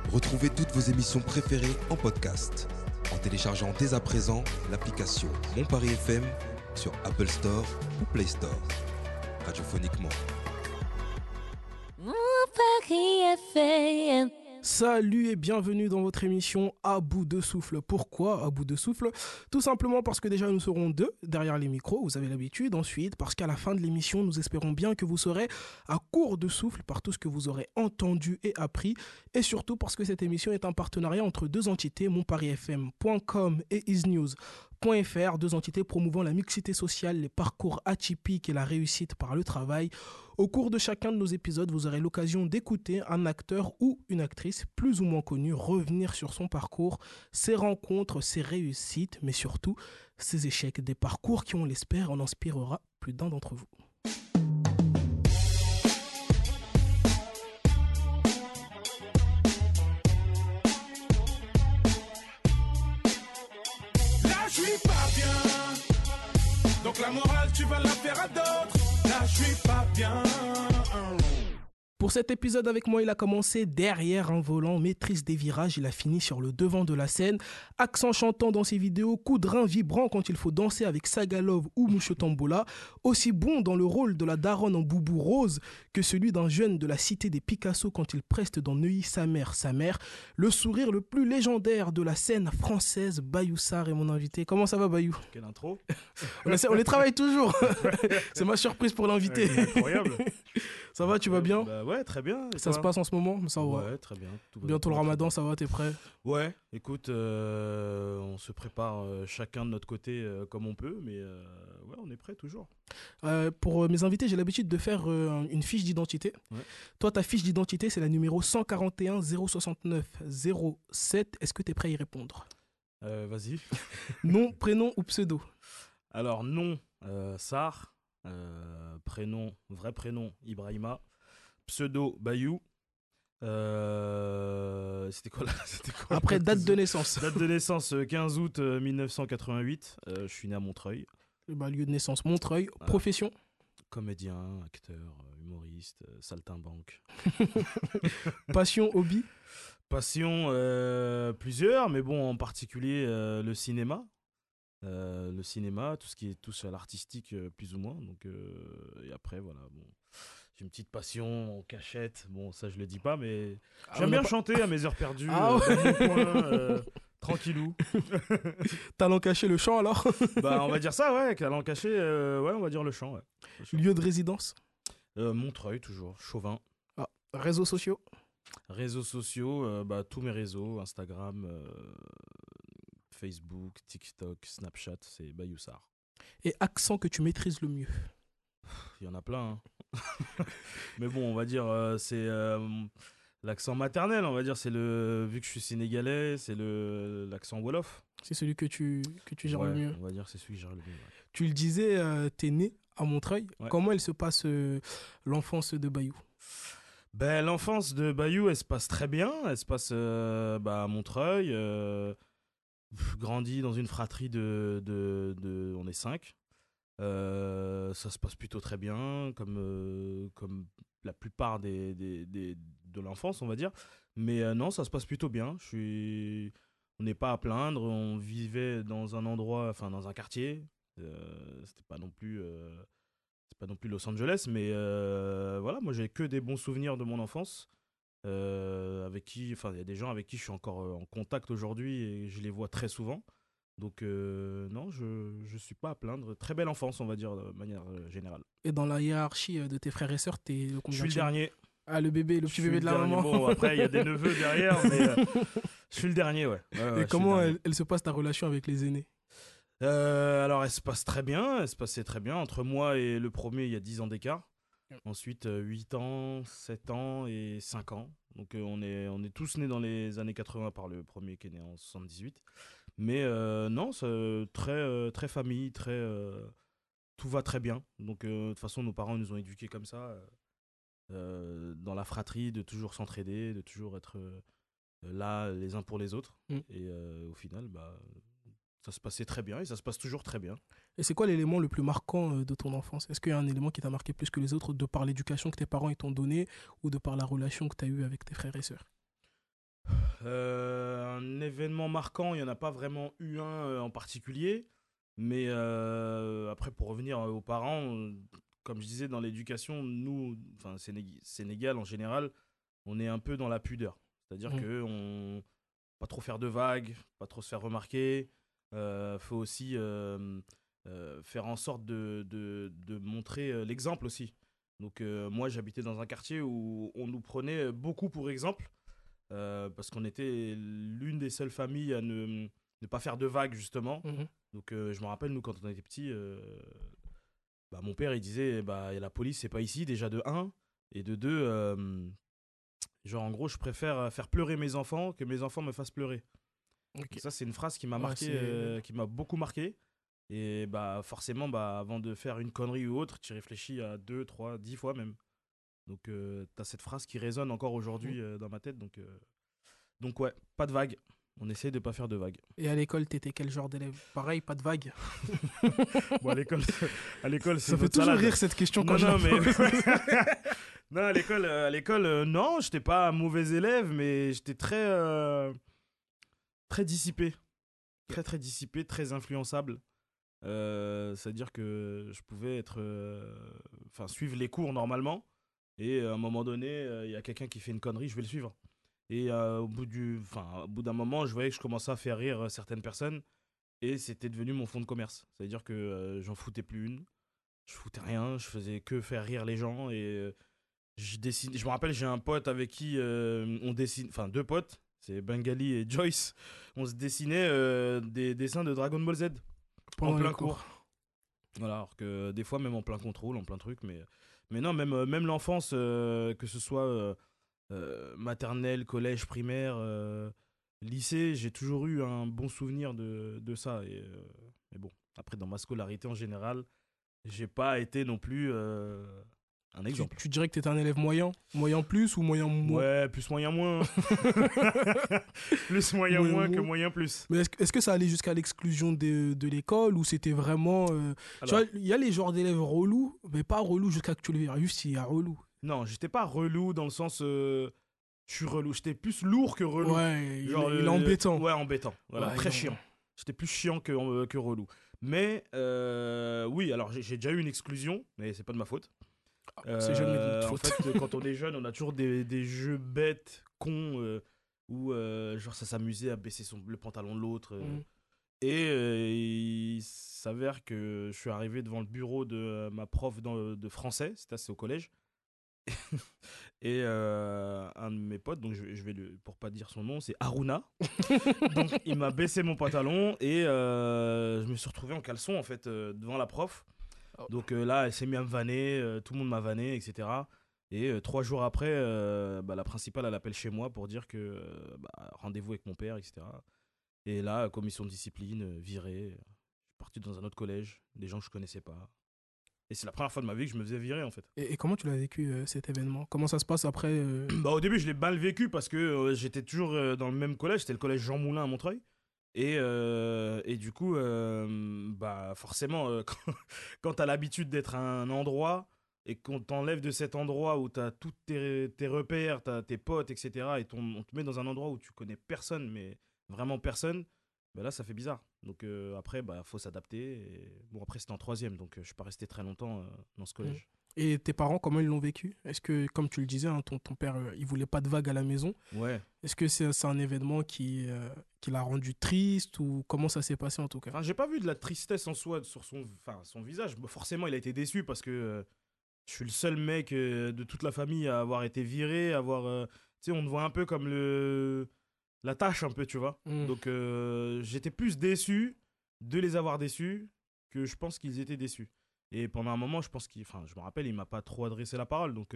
Retrouvez toutes vos émissions préférées en podcast en téléchargeant dès à présent l'application Mon Paris FM sur Apple Store ou Play Store. Radiophoniquement. Mon Paris FM. Salut et bienvenue dans votre émission À bout de souffle. Pourquoi À bout de souffle ? Tout simplement parce que déjà nous serons deux derrière les micros, vous avez l'habitude. Ensuite, parce qu'à la fin de l'émission, nous espérons bien que vous serez à court de souffle par tout ce que vous aurez entendu et appris. Et surtout parce que cette émission est un partenariat entre deux entités, monparisfm.com et isnews.fr, deux entités promouvant la mixité sociale, les parcours atypiques et la réussite par le travail. Au cours de chacun de nos épisodes, vous aurez l'occasion d'écouter un acteur ou une actrice plus ou moins connue revenir sur son parcours, ses rencontres, ses réussites, mais surtout ses échecs. Des parcours qui, on l'espère, en inspirera plus d'un d'entre vous. Là, je suis pas bien. Donc la morale, tu vas la faire à d'autres. Là, je suis pas bien. Pour cet épisode avec moi, il a commencé derrière un volant, maîtrise des virages, il a fini sur le devant de la scène, accent chantant dans ses vidéos, coup de rein vibrant quand il faut danser avec Sagalov ou Moucho Tambola, aussi bon dans le rôle de la daronne en boubou rose que celui d'un jeune de la cité des Picasso quand il preste dans Neuilly sa mère, le sourire le plus légendaire de la scène française, Bayou Sarr est mon invité. Comment ça va Bayou ? Quelle intro. On les travaille toujours. C'est ma surprise pour l'invité. Incroyable. Ça va, tu vas bien ? Bah ouais, très bien. Et Ça toi se passe en ce moment ? Ça va. Ouais, très bien. Tout va Bientôt le très ramadan, bien. ça va, t'es prêt ? Ouais, écoute, on se prépare chacun de notre côté comme on peut, mais ouais, on est prêt toujours. Pour mes invités, j'ai l'habitude de faire une fiche d'identité. Ouais. Toi, ta fiche d'identité, c'est la numéro 141 069 07. Est-ce que t'es prêt à y répondre ? Vas-y. Nom, prénom ou pseudo ? Alors, nom, Sarr. Prénom, vrai prénom, Ibrahima. Pseudo, Bayou. C'était quoi là Après, date de naissance. Date de naissance, 15 août 1988. Je suis né à Montreuil. Lieu de naissance, Montreuil. Voilà. Profession ? Comédien, acteur, humoriste, saltimbanque. Passion, hobby ? Passion, plusieurs, mais bon, en particulier le cinéma. Le cinéma, tout ce qui touche à l'artistique, plus ou moins. Donc, et après, voilà, bon. J'ai une petite passion en cachette. Bon, ça, je le dis pas, mais j'aime bien chanter à mes heures perdues, Ah ouais. dans mon coin, tranquillou. Talent caché, le chant alors ? Bah, on va dire ça, ouais, talent caché, ouais, on va dire le chant, ouais. Le chant. Lieu de résidence ? Montreuil, toujours, Chauvin. Réseaux sociaux ? Réseaux sociaux, bah, tous mes réseaux, Instagram, Facebook, TikTok, Snapchat, c'est Bayou Sarr. Et accent que tu maîtrises le mieux ? Il y en a plein, hein. Mais bon, on va dire, c'est l'accent maternel, on va dire, vu que je suis sénégalais, c'est l'accent wolof. C'est celui que tu gères le Ouais, mieux. on va dire que c'est celui que gère le mieux. Ouais. Tu le disais, t'es né à Montreuil. Ouais. Comment elle se passe l'enfance de Bayou ? Ben, l'enfance de Bayou, elle se passe très bien. Elle se passe à Montreuil. Grandi dans une fratrie on est 5. Ça se passe plutôt très bien, comme la plupart de l'enfance, on va dire. Mais non, ça se passe plutôt bien. On n'est pas à plaindre. On vivait dans un endroit, enfin dans un quartier. C'était pas non plus, c'est pas non plus Los Angeles, mais voilà, moi j'ai que des bons souvenirs de mon enfance. Il y a des gens avec qui je suis encore en contact aujourd'hui et je les vois très souvent. Donc non, je suis pas à plaindre. Très belle enfance, on va dire, de manière générale. Et dans la hiérarchie de tes frères et sœurs, t'es le Je combien suis le dernier. Ah, le bébé, le Je petit suis bébé le de la dernier. maman. Bon, après, il y a des neveux derrière, mais je suis le dernier, ouais. Ouais, je Et suis comment le dernier. elle se passe ta relation avec les aînés ? Alors, elle se passe très bien. Elle se passait très bien. Entre moi et le premier, il y a 10 ans d'écart. Ensuite, 8 ans, 7 ans et 5 ans. Donc, on est tous nés dans les années 80 par le premier qui est né en 78. Mais non, c'est très famille, tout va très bien. Donc, de toute façon, nos parents nous ont éduqués comme ça, dans la fratrie, de toujours s'entraider, de toujours être là les uns pour les autres. Et au final, ça se passait très bien et ça se passe toujours très bien. Et c'est quoi l'élément le plus marquant de ton enfance ? Est-ce qu'il y a un élément qui t'a marqué plus que les autres de par l'éducation que tes parents t'ont donnée ou de par la relation que tu as eue avec tes frères et sœurs ? Un événement marquant, il n'y en a pas vraiment eu un en particulier. Mais après, pour revenir aux parents, comme je disais, dans l'éducation, nous, enfin Sénégal en général, on est un peu dans la pudeur. C'est-à-dire que pas trop faire de vagues, pas trop se faire remarquer. Faut aussi faire en sorte de montrer l'exemple aussi. Donc moi, j'habitais dans un quartier où on nous prenait beaucoup pour exemple, parce qu'on était l'une des seules familles à ne pas faire de vagues, justement. Donc je me rappelle, nous, quand on était petits, mon père, il disait, la police, c'est pas ici, déjà de 1, et de 2, genre en gros, je préfère faire pleurer mes enfants que mes enfants me fassent pleurer. Ok. Ça, c'est une phrase qui m'a marqué, qui m'a beaucoup marqué. Et forcément, avant de faire une connerie ou autre, tu réfléchis à 2, 3, 10 fois même. Donc t'as cette phrase qui résonne encore aujourd'hui dans ma tête. Donc ouais, pas de vagues. On essaie de pas faire de vagues. Et à l'école, t'étais quel genre d'élève? Pareil, pas de vagues. Bon, à l'école, c'est Ça fait toujours rire cette question quand je la pose. Non, à l'école, non, j'étais pas un mauvais élève, mais j'étais très dissipé. Très dissipé, très influençable. C'est-à-dire que je pouvais suivre les cours normalement. Et à un moment donné, il y a quelqu'un qui fait une connerie, je vais le suivre. Et au bout d'un moment, je voyais que je commençais à faire rire certaines personnes. Et c'était devenu mon fonds de commerce. C'est-à-dire que j'en foutais plus une. Je foutais rien, je faisais que faire rire les gens. Et je me rappelle, j'ai un pote avec qui on dessine... Enfin, 2 potes, c'est Bengali et Joyce. On se dessinait des dessins de Dragon Ball Z. Pendant en plein les cours. cours. Voilà, alors que des fois, même en plein contrôle, en plein truc. Mais non, même l'enfance, que ce soit maternelle, collège, primaire, lycée, j'ai toujours eu un bon souvenir de ça. Mais bon, après, dans ma scolarité en général, j'ai pas été non plus un exemple. Tu dirais que t'étais un élève moyen? Moyen plus ou moyen moins? Ouais, plus moyen moins. Plus moyen moins que moyen plus. Mais est-ce que ça allait jusqu'à l'exclusion de l'école ou c'était vraiment... Tu vois, il y a les genres d'élèves relous, mais pas relous jusqu'à que tu le verras. Juste, il y a relou. Non, j'étais pas relou dans le sens... je suis relou. J'étais plus lourd que relou. Ouais, Genre, il est embêtant. Ouais, embêtant. Voilà, Ouais, très non. chiant. J'étais plus chiant que relou. Mais oui, alors j'ai déjà eu une exclusion, mais c'est pas de ma faute. C'est jamais de notre En faute. fait, quand on est jeune, on a toujours des jeux bêtes, cons, où genre ça s'amusait à baisser le pantalon de l'autre. Et il s'avère que je suis arrivé devant le bureau de ma prof de français, c'est au collège. Et un de mes potes, donc je vais pour pas dire son nom, c'est Aruna. Donc il m'a baissé mon pantalon et je me suis retrouvé en caleçon en fait devant la prof. Donc là, elle s'est mise à me vanner, tout le monde m'a vanné, etc. Et 3 jours après, la principale, elle appelle chez moi pour dire que rendez-vous avec mon père, etc. Et là, commission de discipline, viré. Je suis parti dans un autre collège, des gens que je connaissais pas. Et c'est la première fois de ma vie que je me faisais virer, en fait. Et comment tu l'as vécu, cet événement? Comment ça se passe après Au début, je l'ai mal vécu parce que j'étais toujours dans le même collège. C'était le collège Jean Moulin à Montreuil. Et du coup, forcément, quand tu as l'habitude d'être à un endroit et qu'on t'enlève de cet endroit où tu as tous tes repères, tu as tes potes, etc., et on te met dans un endroit où tu connais personne, mais vraiment personne, là, ça fait bizarre. Donc après, faut s'adapter. Et... Bon, après, c'était en 3e, donc je suis pas resté très longtemps dans ce collège. Et tes parents, comment ils l'ont vécu? Est-ce que, comme tu le disais, hein, ton père, il voulait pas de vagues à la maison. Ouais. Est-ce que c'est un événement qui l'a rendu triste ou comment ça s'est passé en tout cas? Enfin, j'ai pas vu de la tristesse en soi sur son visage. Forcément, il a été déçu parce que je suis le seul mec de toute la famille à avoir été viré, tu sais, on te voit un peu comme la tâche un peu, tu vois. Donc j'étais plus déçu de les avoir déçus que je pense qu'ils étaient déçus. Et pendant un moment, je me rappelle, il m'a pas trop adressé la parole. Donc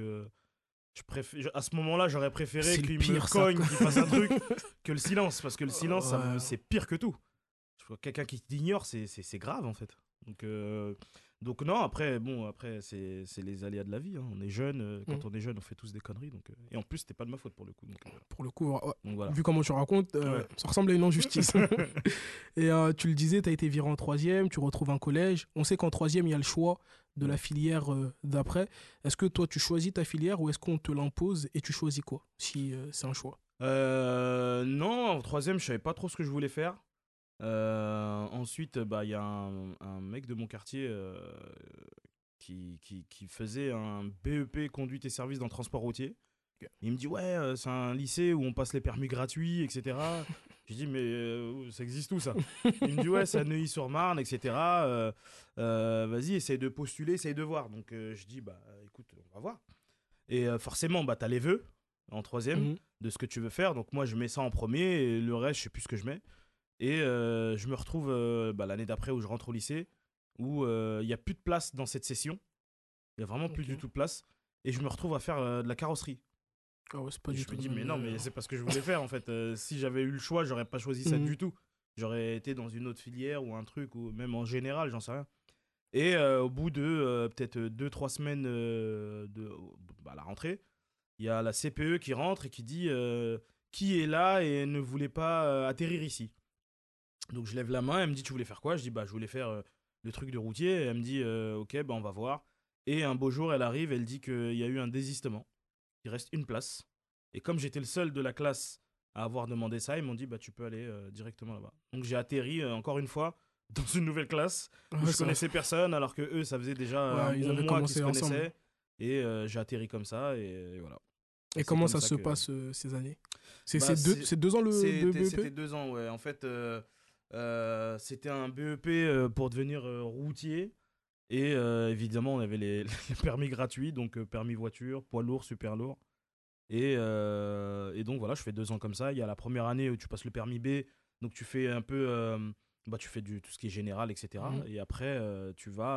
à ce moment-là, j'aurais préféré qu'il me cogne, qu'il fasse un truc, que le silence. Parce que le silence, c'est pire que tout. Quelqu'un qui t'ignore, c'est grave en fait. Donc non, après c'est les aléas de la vie. Hein. On est jeune, quand on est jeune, on fait tous des conneries. Et en plus, c'était pas de ma faute pour le coup. Pour le coup, donc voilà. Vu comment tu racontes, ça ressemble à une injustice. Et tu le disais, tu as été viré en 3e, tu retrouves un collège. On sait qu'en 3e, il y a le choix de la filière d'après. Est-ce que toi, tu choisis ta filière ou est-ce qu'on te l'impose et tu choisis quoi, si c'est un choix? Non, en troisième, je savais pas trop ce que je voulais faire. Ensuite, bah, il y a un mec de mon quartier qui faisait un BEP conduite et service dans le transport routier. Il me dit, ouais, c'est un lycée où on passe les permis gratuits, etc. Je dis, mais ça existe où ça? Il me dit, ouais, c'est à Neuilly-sur-Marne, etc. Vas-y, essaye de postuler, essaye de voir. Donc je dis, bah écoute, on va voir. Et forcément, bah, t'as les vœux en troisième Mhm. de ce que tu veux faire. Donc moi, je mets ça en premier et le reste, je sais plus ce que je mets. Et je me retrouve bah, l'année d'après où je rentre au lycée, où il n'y a plus de place dans cette session. Il n'y a vraiment plus Ok. du tout de place. Et je me retrouve à faire de la carrosserie. Ah ouais, c'est pas Et du je tout me le dis, même. mais non, mais c'est pas ce que je voulais faire en fait. Si j'avais eu le choix, j'aurais pas choisi ça Mhm. du tout. J'aurais été dans une autre filière ou un truc, ou même en général, j'en sais rien. Et au bout de peut-être 2-3 semaines bah, à la rentrée, il y a la CPE qui rentre et qui dit qui est là et ne voulait pas atterrir ici. Donc je lève la main, elle me dit tu voulais faire quoi? Je dis bah je voulais faire le truc de routier. Et elle me dit ok bah on va voir. Et un beau jour elle arrive, elle dit qu'il y a eu un désistement. Il reste une place. Et comme j'étais le seul de la classe à avoir demandé ça, ils m'ont dit bah tu peux aller directement là-bas. Donc j'ai atterri encore une fois dans une nouvelle classe où Ouais, je connaissais personne alors que eux ça faisait déjà un ouais, ils bon avaient mois qu'ils se commencé ensemble. connaissaient. Et j'ai atterri comme ça et voilà. Et Et c'est comment comme ça ça se que passe ces années? bah, C'est 2 ans le c'était BEP? 2 ans, ouais. En fait, c'était un BEP pour devenir routier. Et évidemment, on avait les permis gratuits, donc permis voiture, poids lourd, super lourd. Et donc voilà, je fais 2 ans comme ça. Il y a la première année où tu passes le permis B, donc tu fais un peu, bah, tu fais tout ce qui est général, etc. Mhm. Et après, tu vas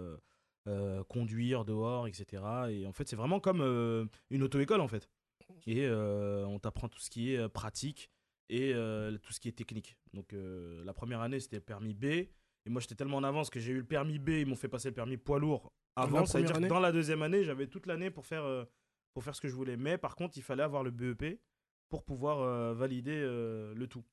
conduire dehors, etc. Et en fait, c'est vraiment comme une auto-école, en fait. Et on t'apprend tout ce qui est pratique et tout ce qui est technique. Donc la première année, c'était le permis B. Et moi, j'étais tellement en avance que j'ai eu le permis B. Ils m'ont fait passer le permis poids lourd La avant. Ça veut première dire que année? dans la deuxième année, j'avais toute l'année pour faire ce que je voulais. Mais par contre, il fallait avoir le BEP pour pouvoir valider le tout.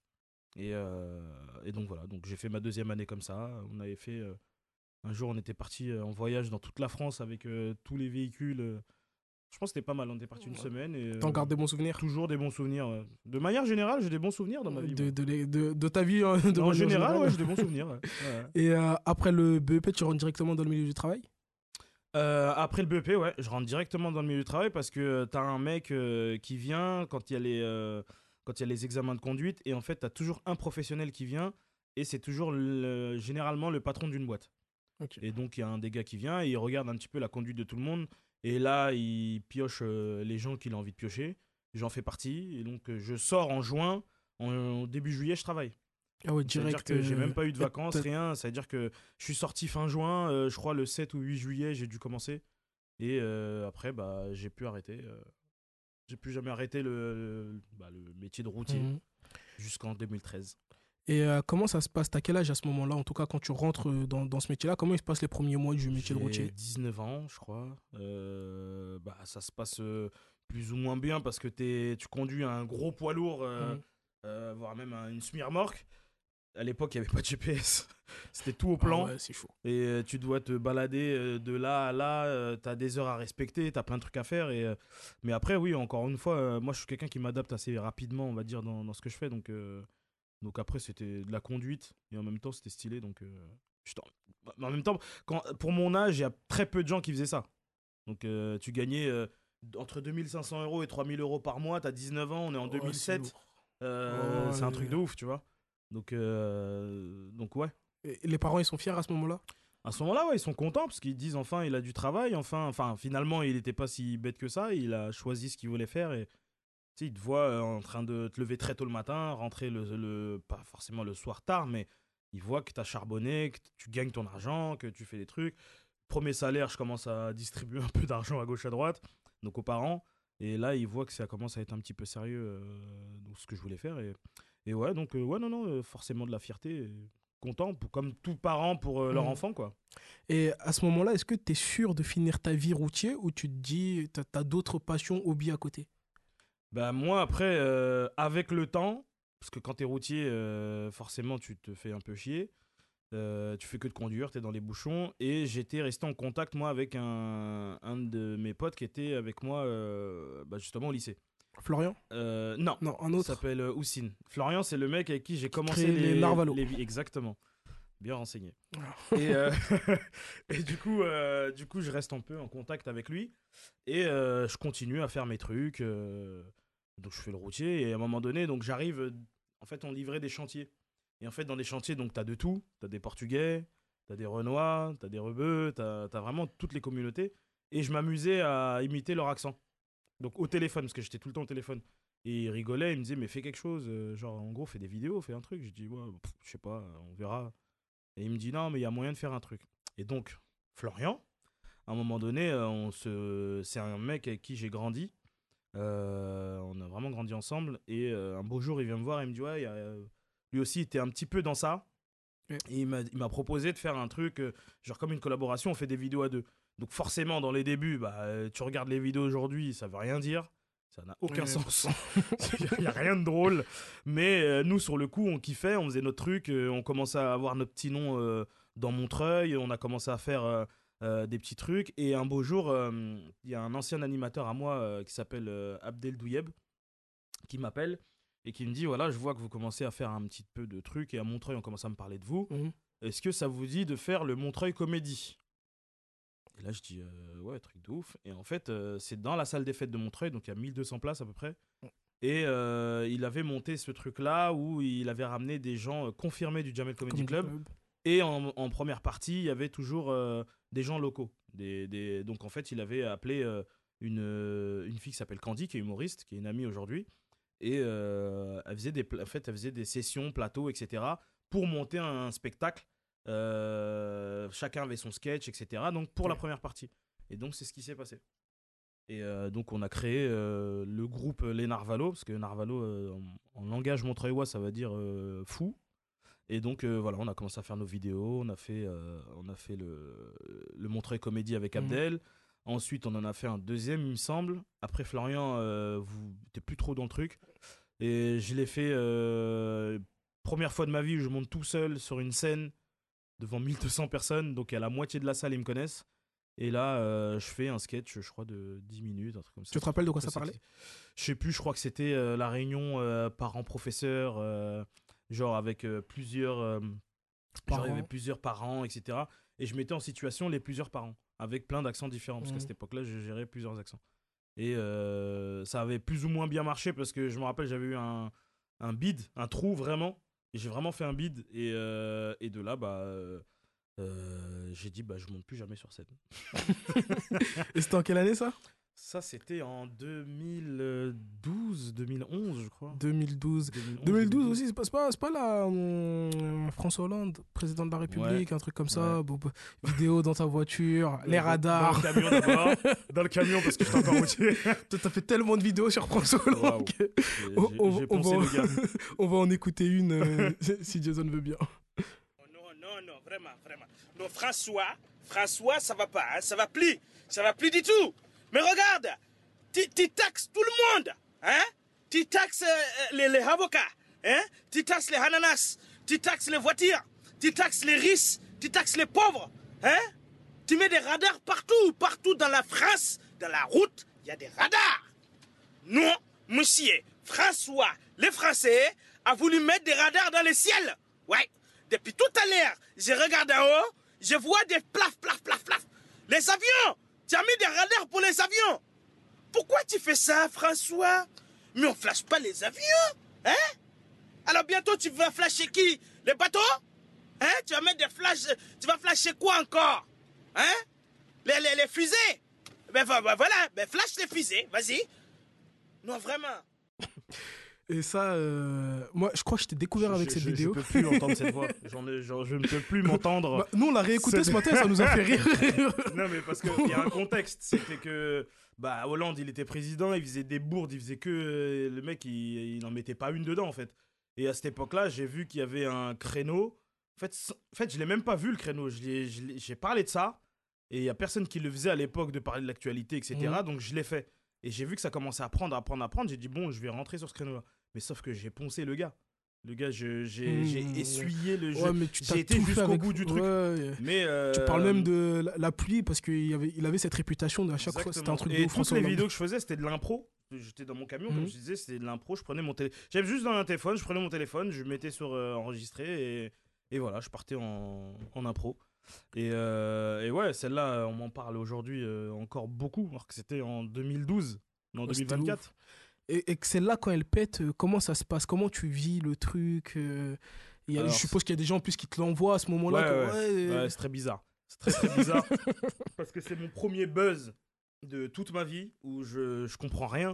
Et donc voilà, donc j'ai fait ma deuxième année comme ça. On avait fait un jour, on était parti en voyage dans toute la France avec tous les véhicules. Je pense que c'était pas mal. On était parti une semaine et T'en gardes des bons souvenirs? toujours des bons souvenirs. De manière générale, j'ai des bons souvenirs dans ma vie, moi. De ta vie de En manière général, ouais, générale? j'ai des bons souvenirs. Ouais. Ouais. Et après le BEP, tu rentres directement dans le milieu du travail? Après le BEP, ouais, je rentre directement dans le milieu du travail parce que t'as un mec qui vient quand il y a quand il y a les examens de conduite et en fait, t'as toujours un professionnel qui vient et c'est toujours généralement le patron d'une boîte. Ok. Et donc, il y a un des gars qui vient et il regarde un petit peu la conduite de tout le monde. Et là, il pioche les gens qu'il a envie de piocher. J'en fais partie. Et donc, je sors en juin. En début juillet, je travaille. Ah ouais, Donc, ça veut dire direct. que j'ai même pas eu de et vacances, rien. Ça veut dire que je suis sorti fin juin. Je crois le 7 ou 8 juillet, j'ai dû commencer. Et après, bah, j'ai pu arrêter. J'ai plus jamais arrêté le métier de routier Mhm. jusqu'en 2013. Et comment ça se passe? T'as quel âge à ce moment-là? En tout cas, quand tu rentres dans ce métier-là, comment il se passe les premiers mois du métier de J'ai routier? 19 ans, je crois. Bah, ça se passe plus ou moins bien parce que tu conduis un gros poids lourd, Mhm. voire même une semi-remorque. À l'époque, il n'y avait pas de GPS. C'était tout au Ah plan. ouais, c'est chaud. Et tu dois te balader de là à là. Tu as des heures à respecter, tu as plein de trucs à faire. Mais après, oui, encore une fois, moi, je suis quelqu'un qui m'adapte assez rapidement, on va dire, dans ce que je fais. Donc après, c'était de la conduite. Et en même temps, c'était stylé. Donc, mais en même temps, pour mon âge, il y a très peu de gens qui faisaient ça. Donc tu gagnais entre 2500 € et 3000 € par mois. Tu as 19 ans, on est en Oh, c'est 2007. lourd. Oh, C'est un truc de ouf, tu vois. Donc ouais. et les parents, ils sont fiers à ce moment-là? À ce moment-là, ouais, ils sont contents parce qu'ils disent enfin, il a du travail. Enfin, finalement, il n'était pas si bête que ça. Il a choisi ce qu'il voulait faire et tu sais, il te voit en train de te lever très tôt le matin, rentrer pas forcément le soir tard, mais il voit que tu as charbonné, que tu gagnes ton argent, que tu fais des trucs. Premier salaire, je commence à distribuer un peu d'argent à gauche à droite, donc aux parents. Et là, il voit que ça commence à être un petit peu sérieux, donc ce que je voulais faire. Et ouais, donc ouais, non, non, forcément de la fierté. Content, comme tout parent pour leur Mhm. enfant, quoi. Et à ce moment-là, est-ce que tu es sûr de finir ta vie routier ou tu te dis, t'as d'autres passions, hobbies à côté? Bah, moi, après, avec le temps, parce que quand t'es routier, forcément, tu te fais un peu chier. Tu fais que de conduire, t'es dans les bouchons. Et j'étais resté en contact, moi, avec un de mes potes qui était avec moi, bah, justement, au lycée. Florian? Non, Non, un il autre. s'appelle Houssine. Florian, c'est le mec avec qui j'ai commencé Créé les Narvalo. Exactement. Bien renseigné. Voilà. Et, et du coup, je reste un peu en contact avec lui et je continue à faire mes trucs. Donc, je fais le routier et à un moment donné, donc j'arrive. En fait, on livrait des chantiers. Et en fait, dans les chantiers, donc t'as de tout. T'as des Portugais, t'as des Renois, t'as des Rebeux, t'as vraiment toutes les communautés. Et je m'amusais à imiter leur accent. Donc au téléphone, parce que j'étais tout le temps au téléphone. Et il rigolait, il me disait, mais fais quelque chose. Genre, en gros, fais des vidéos, fais un truc. Je dis, ouais, je sais pas, on verra. Et il me dit, non, mais il y a moyen de faire un truc. Et donc, Florian, à un moment donné, c'est un mec avec qui j'ai grandi. On a vraiment grandi ensemble. Et un beau jour, il vient me voir et il me dit, ouais, lui aussi, il était un petit peu dans ça. Ouais. Et il m'a proposé de faire un truc, genre comme une collaboration, on fait des vidéos à deux. Donc forcément, dans les débuts, tu regardes les vidéos aujourd'hui, ça veut rien dire. Ça n'a aucun sens. Il n'y a rien de drôle. Mais nous, sur le coup, on kiffait, on faisait notre truc. On commençait à avoir notre petit nom dans Montreuil. On a commencé à faire des petits trucs. Et un beau jour, il y a un ancien animateur à moi qui s'appelle Abdel Douyeb qui m'appelle et qui me dit, voilà, je vois que vous commencez à faire un petit peu de trucs. Et à Montreuil, on commence à me parler de vous. Est-ce que ça vous dit de faire le Montreuil Comédie ? Et là, je dis, ouais, truc de ouf. Et en fait, c'est dans la salle des fêtes de Montreuil, donc il y a 1200 places à peu près. Et il avait monté ce truc-là où il avait ramené des gens confirmés du Jamel Comedy Club. Et en première partie, il y avait toujours des gens locaux. Donc en fait, il avait appelé une fille qui s'appelle Candy, qui est humoriste, qui est une amie aujourd'hui. Et elle faisait des sessions, plateaux, etc. pour monter un spectacle. Chacun avait son sketch, etc. Donc pour la première partie. Et donc c'est ce qui s'est passé. Et donc on a créé le groupe Les Narvalo, parce que Narvalo en langage montreuillois ça veut dire fou. Et donc voilà, on a commencé à faire nos vidéos, on a fait le Montreuil Comédie avec Abdel. Ensuite on en a fait un deuxième il me semble. Après Florian, vous n'étiez plus trop dans le truc. Et je l'ai fait première fois de ma vie où je monte tout seul sur une scène devant 1200 personnes, donc à la moitié de la salle ils me connaissent. Et là je fais un sketch, je crois de 10 minutes, un truc comme ça. Tu te rappelles de quoi ça parlait ? Je sais plus, je crois que c'était la réunion parents-professeurs, genre avec plusieurs genre, il y avait plusieurs parents, etc. Et je mettais en situation les plusieurs parents avec plein d'accents différents, parce qu'à cette époque-là je gérais plusieurs accents. Et ça avait plus ou moins bien marché, parce que je me rappelle, j'avais eu un bid, un trou vraiment. Et j'ai vraiment fait un bid. Et de là, j'ai dit, je monte plus jamais sur scène. Et c'était en quelle année ça ? Ça, c'était en 2012, 2011, je crois. 2012 aussi, c'est pas la François Hollande, président de la République, un truc comme ça, vidéo dans ta voiture, les radars. Dans le camion d'abord. Dans le camion, parce que j'étais encore routier. Toi, t'as fait tellement de vidéos sur François Hollande. Wow. J'ai poncé le gars. On va en écouter une si Jason veut bien. Non, vraiment. Non, François, ça va pas, hein, ça va plus du tout. Mais regarde, tu taxes tout le monde, hein? Tu taxes les avocats, hein? Tu taxes les ananas, tu taxes les voitures, tu taxes les riches, tu taxes les pauvres, hein? Tu mets des radars partout dans la France, dans la route, il y a des radars. Non, monsieur, François, les Français, a voulu mettre des radars dans le ciel. Ouais, depuis tout à l'heure, je regarde en haut, je vois des plaf. Les avions! Tu as mis des radars pour les avions. Pourquoi tu fais ça, François? Mais on flash pas les avions, hein? Alors bientôt, tu vas flasher qui? Les bateaux? Hein? Tu vas mettre des flashs. Tu vas flasher quoi encore? Hein? Les fusées? Voilà, flash les fusées, vas-y. Non, vraiment. Et ça, moi, je crois que je t'ai découvert avec cette vidéo. Je peux plus entendre cette voix. Je ne peux plus m'entendre. Nous, on l'a réécouté ce matin, ça nous a fait rire. Non, mais parce qu'il y a un contexte. C'était que Hollande, il était président, il faisait des bourdes, il faisait que... le mec, il n'en mettait pas une dedans, en fait. Et à cette époque-là, j'ai vu qu'il y avait un créneau. En fait, je l'ai même pas vu, le créneau. J'ai parlé de ça. Et il n'y a personne qui le faisait à l'époque de parler de l'actualité, etc. Donc, je l'ai fait. Et j'ai vu que ça commençait à prendre. J'ai dit, bon, je vais rentrer sur ce créneau-là. Mais sauf que j'ai poncé le gars. Le gars, j'ai essuyé le jeu. Ouais, j'ai été jusqu'au bout du truc. Ouais. Mais tu parles même de la pluie, parce qu'il avait cette réputation de à chaque fois. C'était un truc de ouf. Et ouf. toutes les vidéos que je faisais, c'était de l'impro. J'étais dans mon camion, comme je disais, c'était de l'impro. Je prenais mon téléphone. J'avais juste dans un téléphone, je prenais mon téléphone, je mettais sur enregistrer et voilà, je partais en impro. Et ouais, celle-là, on m'en parle aujourd'hui encore beaucoup, alors que c'était en 2012, en 2024. Et que celle-là, quand elle pète, comment ça se passe? Comment tu vis le truc? Je suppose qu'il y a des gens en plus qui te l'envoient à ce moment-là. Ouais, c'est très bizarre. C'est très très bizarre. Parce que c'est mon premier buzz de toute ma vie où je comprends rien.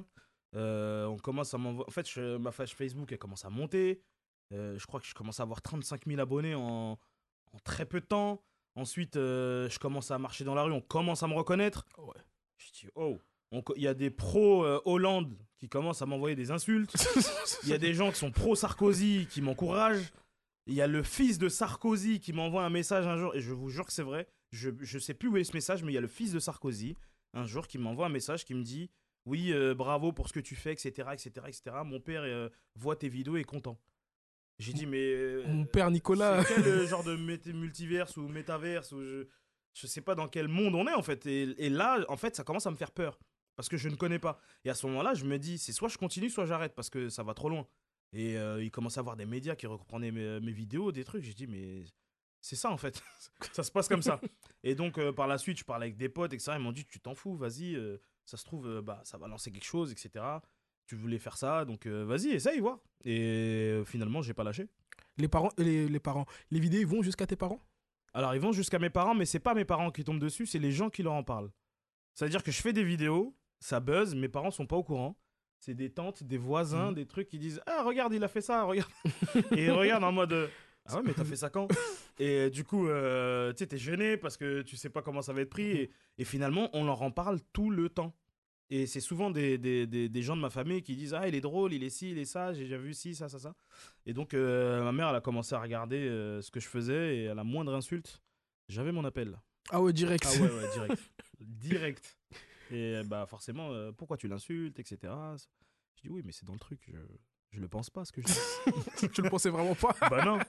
On commence à m'envoyer. En fait, ma page Facebook, elle commence à monter. Je crois que je commence à avoir 35 000 abonnés en très peu de temps. Ensuite, je commence à marcher dans la rue, on commence à me reconnaître. Ouais. Je dis, oh, il y a des pros Hollande qui commencent à m'envoyer des insultes. Il y a des gens qui sont pro Sarkozy qui m'encouragent. Il y a le fils de Sarkozy qui m'envoie un message un jour, et je vous jure que c'est vrai. Je sais plus où est ce message, mais il y a le fils de Sarkozy un jour qui m'envoie un message qui me dit, oui, bravo pour ce que tu fais, etc., etc., etc. Mon père voit tes vidéos et est content. J'ai dit, mais. Mon père Nicolas. C'est quel genre de multiverse ou métaverse ou je sais pas dans quel monde on est en fait. Et là, en fait, ça commence à me faire peur. Parce que je ne connais pas. Et à ce moment-là, je me dis, c'est soit je continue, soit j'arrête parce que ça va trop loin. Et il commence à avoir des médias qui reprenaient mes vidéos, des trucs. J'ai dit, mais c'est ça en fait. Ça se passe comme ça. Et donc, par la suite, je parlais avec des potes, etc. Ils m'ont dit, tu t'en fous, vas-y. Ça se trouve, ça va lancer quelque chose, etc. Tu voulais faire ça, donc vas-y, essaye, voir. Et finalement, j'ai pas lâché. Les parents, les vidéos, ils vont jusqu'à tes parents? Alors, ils vont jusqu'à mes parents, mais c'est pas mes parents qui tombent dessus, c'est les gens qui leur en parlent. C'est-à-dire que je fais des vidéos, ça buzz, mes parents sont pas au courant. C'est des tantes, des voisins, des trucs qui disent, ah, regarde, il a fait ça, regarde. Et ils regardent en mode, ah ouais, mais t'as fait ça quand? Et du coup, tu sais, t'es gêné parce que tu sais pas comment ça va être pris. Et finalement, on leur en parle tout le temps. Et c'est souvent des gens de ma famille qui disent, ah, il est drôle, il est ci, il est ça, j'ai déjà vu ci, ça. Et donc, ma mère, elle a commencé à regarder ce que je faisais, et à la moindre insulte, j'avais mon appel. Ah ouais, direct. Ah ouais, direct. Direct. Et bah, forcément, pourquoi tu l'insultes, etc. Je dis, oui, mais c'est dans le truc, je le pense pas, ce que je dis. Tu le pensais vraiment pas? Bah non.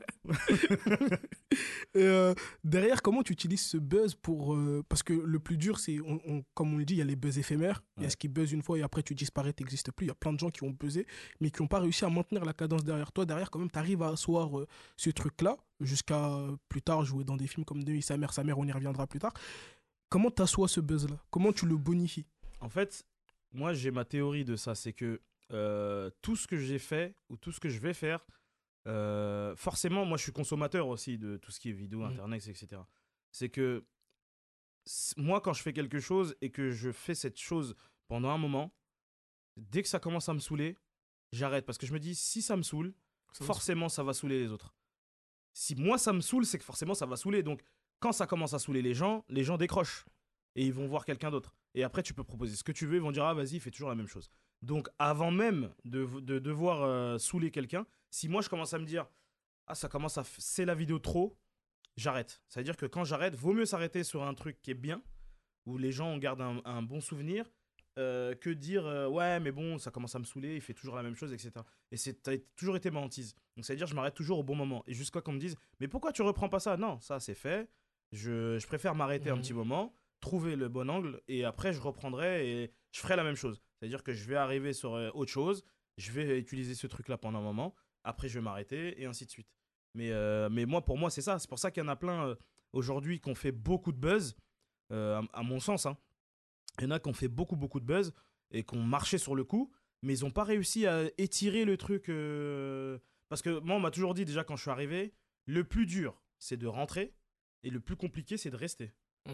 Derrière, comment tu utilises ce buzz pour... parce que le plus dur, c'est, comme on le dit, il y a les buzz éphémères. Il y a ce qui buzz une fois et après tu disparais, tu n'existes plus. Il y a plein de gens qui ont buzzé, mais qui n'ont pas réussi à maintenir la cadence derrière toi. Derrière, quand même, tu arrives à asseoir ce truc-là jusqu'à plus tard jouer dans des films comme Neuilly, sa mère, on y reviendra plus tard. Comment tu assois ce buzz-là? Comment tu le bonifies? En fait, moi, j'ai ma théorie de ça. C'est que tout ce que j'ai fait ou tout ce que je vais faire, forcément, moi je suis consommateur aussi de tout ce qui est vidéo, internet, etc. C'est que moi, quand je fais quelque chose et que je fais cette chose pendant un moment, dès que ça commence à me saouler, j'arrête. Parce que je me dis, si ça me saoule, forcément ça va saouler les autres. Si moi ça me saoule, c'est que forcément ça va saouler. Donc quand ça commence à saouler les gens décrochent. Et ils vont voir quelqu'un d'autre. Et après, tu peux proposer ce que tu veux, ils vont dire, ah vas-y, fais toujours la même chose. Donc avant même de devoir saouler quelqu'un, si moi je commence à me dire, ah ça commence à c'est la vidéo trop, j'arrête. Ça veut dire que quand j'arrête, vaut mieux s'arrêter sur un truc qui est bien, où les gens gardent un bon souvenir, que dire, ouais mais bon, ça commence à me saouler, il fait toujours la même chose, etc. Et ça a toujours été ma hantise. Donc ça veut dire que je m'arrête toujours au bon moment. Et jusqu'à qu'on me dise, mais pourquoi tu reprends pas ça? Non, ça c'est fait, je préfère m'arrêter un petit moment, trouver le bon angle, et après je reprendrai et je ferai la même chose. C'est-à-dire que je vais arriver sur autre chose, je vais utiliser ce truc-là pendant un moment, après je vais m'arrêter, et ainsi de suite. Mais moi, pour moi, c'est ça. C'est pour ça qu'il y en a plein aujourd'hui qui ont fait beaucoup de buzz, à mon sens. Hein. Il y en a qui ont fait beaucoup de buzz et qui ont marché sur le coup, mais ils n'ont pas réussi à étirer le truc. Parce que moi, on m'a toujours dit, déjà quand je suis arrivé, le plus dur, c'est de rentrer, et le plus compliqué, c'est de rester.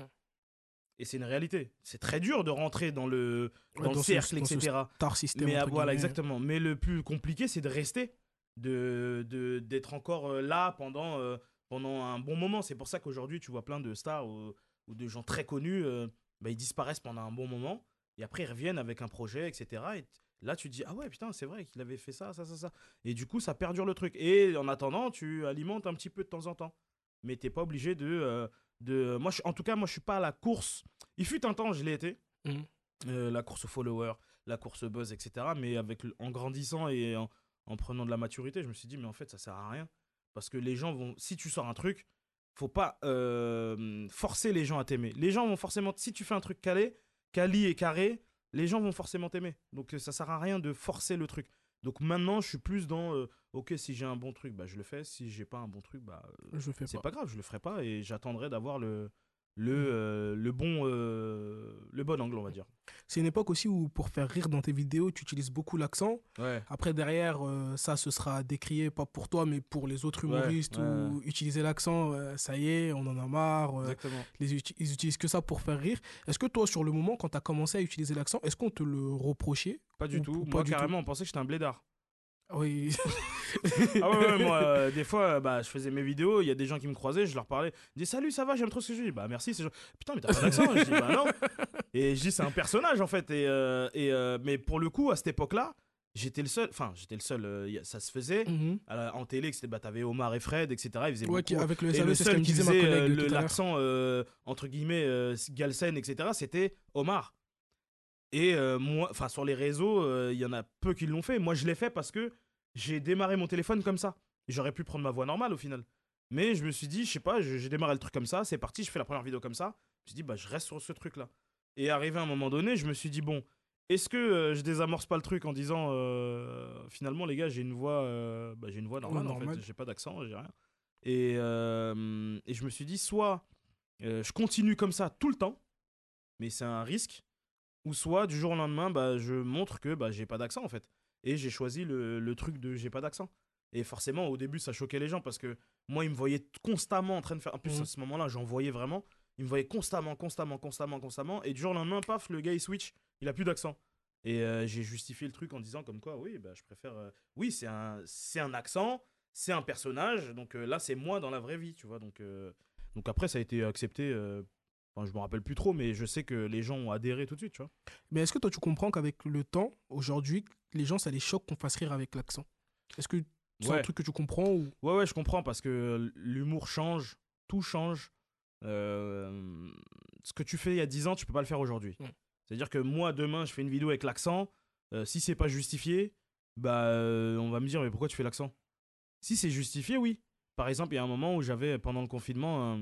Et c'est une réalité. C'est très dur de rentrer dans le cercle, etc. Star system. Mais voilà, exactement. Mais le plus compliqué, c'est de rester, d'être encore là pendant un bon moment. C'est pour ça qu'aujourd'hui, tu vois plein de stars ou de gens très connus, ils disparaissent pendant un bon moment. Et après, ils reviennent avec un projet, etc. Et là, tu te dis, ah ouais, putain, c'est vrai qu'il avait fait ça. Et du coup, ça perdure le truc. Et en attendant, tu alimentes un petit peu de temps en temps. Mais t'es pas obligé moi, en tout cas, moi, je suis pas à la course. Il fut un temps, je l'ai été. La course aux followers, la course au buzz, etc. Mais en grandissant et en prenant de la maturité, je me suis dit, mais en fait, ça sert à rien. Parce que les gens vont... Si tu sors un truc, faut pas forcer les gens à t'aimer. Les gens vont forcément... Si tu fais un truc quali et carré, les gens vont forcément t'aimer. Donc ça sert à rien de forcer le truc. Donc maintenant, je suis plus dans ok, si j'ai un bon truc, bah je le fais. Si j'ai pas un bon truc, bah Je fais c'est pas. pas grave, je le ferai pas et j'attendrai d'avoir le bon angle, on va dire. C'est une époque aussi où pour faire rire dans tes vidéos, tu utilises beaucoup l'accent. Ouais. Après, derrière, ça, ce sera décrié, pas pour toi, mais pour les autres humoristes, ouais. où utiliser l'accent, ça y est, on en a marre. Exactement. Ils utilisent que ça pour faire rire. Est-ce que toi, sur le moment, quand tu as commencé à utiliser l'accent, est-ce qu'on te le reprochait? Pas du Ou- tout. ou pas Moi, du carrément, on pensait que j'étais un blédard. Oui. Ah ouais, moi, des fois, bah, je faisais mes vidéos, il y a des gens qui me croisaient, je leur parlais, ils disaient salut, ça va, j'aime trop ce que je dis. Bah merci, c'est genre, putain, mais t'as pas d'accent. Je dis bah non. Et je dis c'est un personnage en fait. Mais pour le coup, à cette époque-là, j'étais le seul, ça se faisait. Mhm. En télé, bah, t'avais Omar et Fred, etc. Ils faisaient Ouais, beaucoup. avec le Et SAV, le c'est ce seul que me qui disait ma faisait collègue tout à l'heure. l'accent, entre guillemets, Galsen, etc., c'était Omar. Et moi, enfin, sur les réseaux, il y en a peu qui l'ont fait. Moi, je l'ai fait parce que j'ai démarré mon téléphone comme ça. J'aurais pu prendre ma voix normale au final. Mais je me suis dit, je sais pas, j'ai démarré le truc comme ça, c'est parti, je fais la première vidéo comme ça. Je me suis dit, bah, je reste sur ce truc-là. Et arrivé à un moment donné, je me suis dit, bon, est-ce que je désamorce pas le truc en disant, finalement, les gars, j'ai une voix normale, en normale. fait, j'ai pas d'accent, j'ai rien. Et je me suis dit, soit je continue comme ça tout le temps, mais c'est un risque. Ou soit du jour au lendemain, bah, je montre que bah, j'ai pas d'accent en fait. Et j'ai choisi le truc de j'ai pas d'accent. Et forcément, au début, ça choquait les gens parce que moi, ils me voyaient constamment en train de faire. En plus, à ce moment-là, j'en voyais vraiment. Ils me voyaient constamment. Et du jour au lendemain, paf, le gars il switch, il a plus d'accent. Et j'ai justifié le truc en disant comme quoi, oui, bah, je préfère. Oui, c'est un accent, c'est un personnage. Donc là, c'est moi dans la vraie vie, tu vois. Donc après, ça a été accepté. Enfin, je me rappelle plus trop, mais je sais que les gens ont adhéré tout de suite, tu vois. Mais est-ce que toi, tu comprends qu'avec le temps, aujourd'hui, les gens, ça les choque qu'on fasse rire avec l'accent? Est-ce que c'est un Ouais. truc que tu comprends ou... Ouais, je comprends parce que l'humour change, tout change. Ce que tu fais il y a 10 ans, tu peux pas le faire aujourd'hui. Mm. C'est-à-dire que moi, demain, je fais une vidéo avec l'accent. Si c'est pas justifié, bah, on va me dire, mais pourquoi tu fais l'accent? Si c'est justifié, oui. Par exemple, il y a un moment où j'avais, pendant le confinement,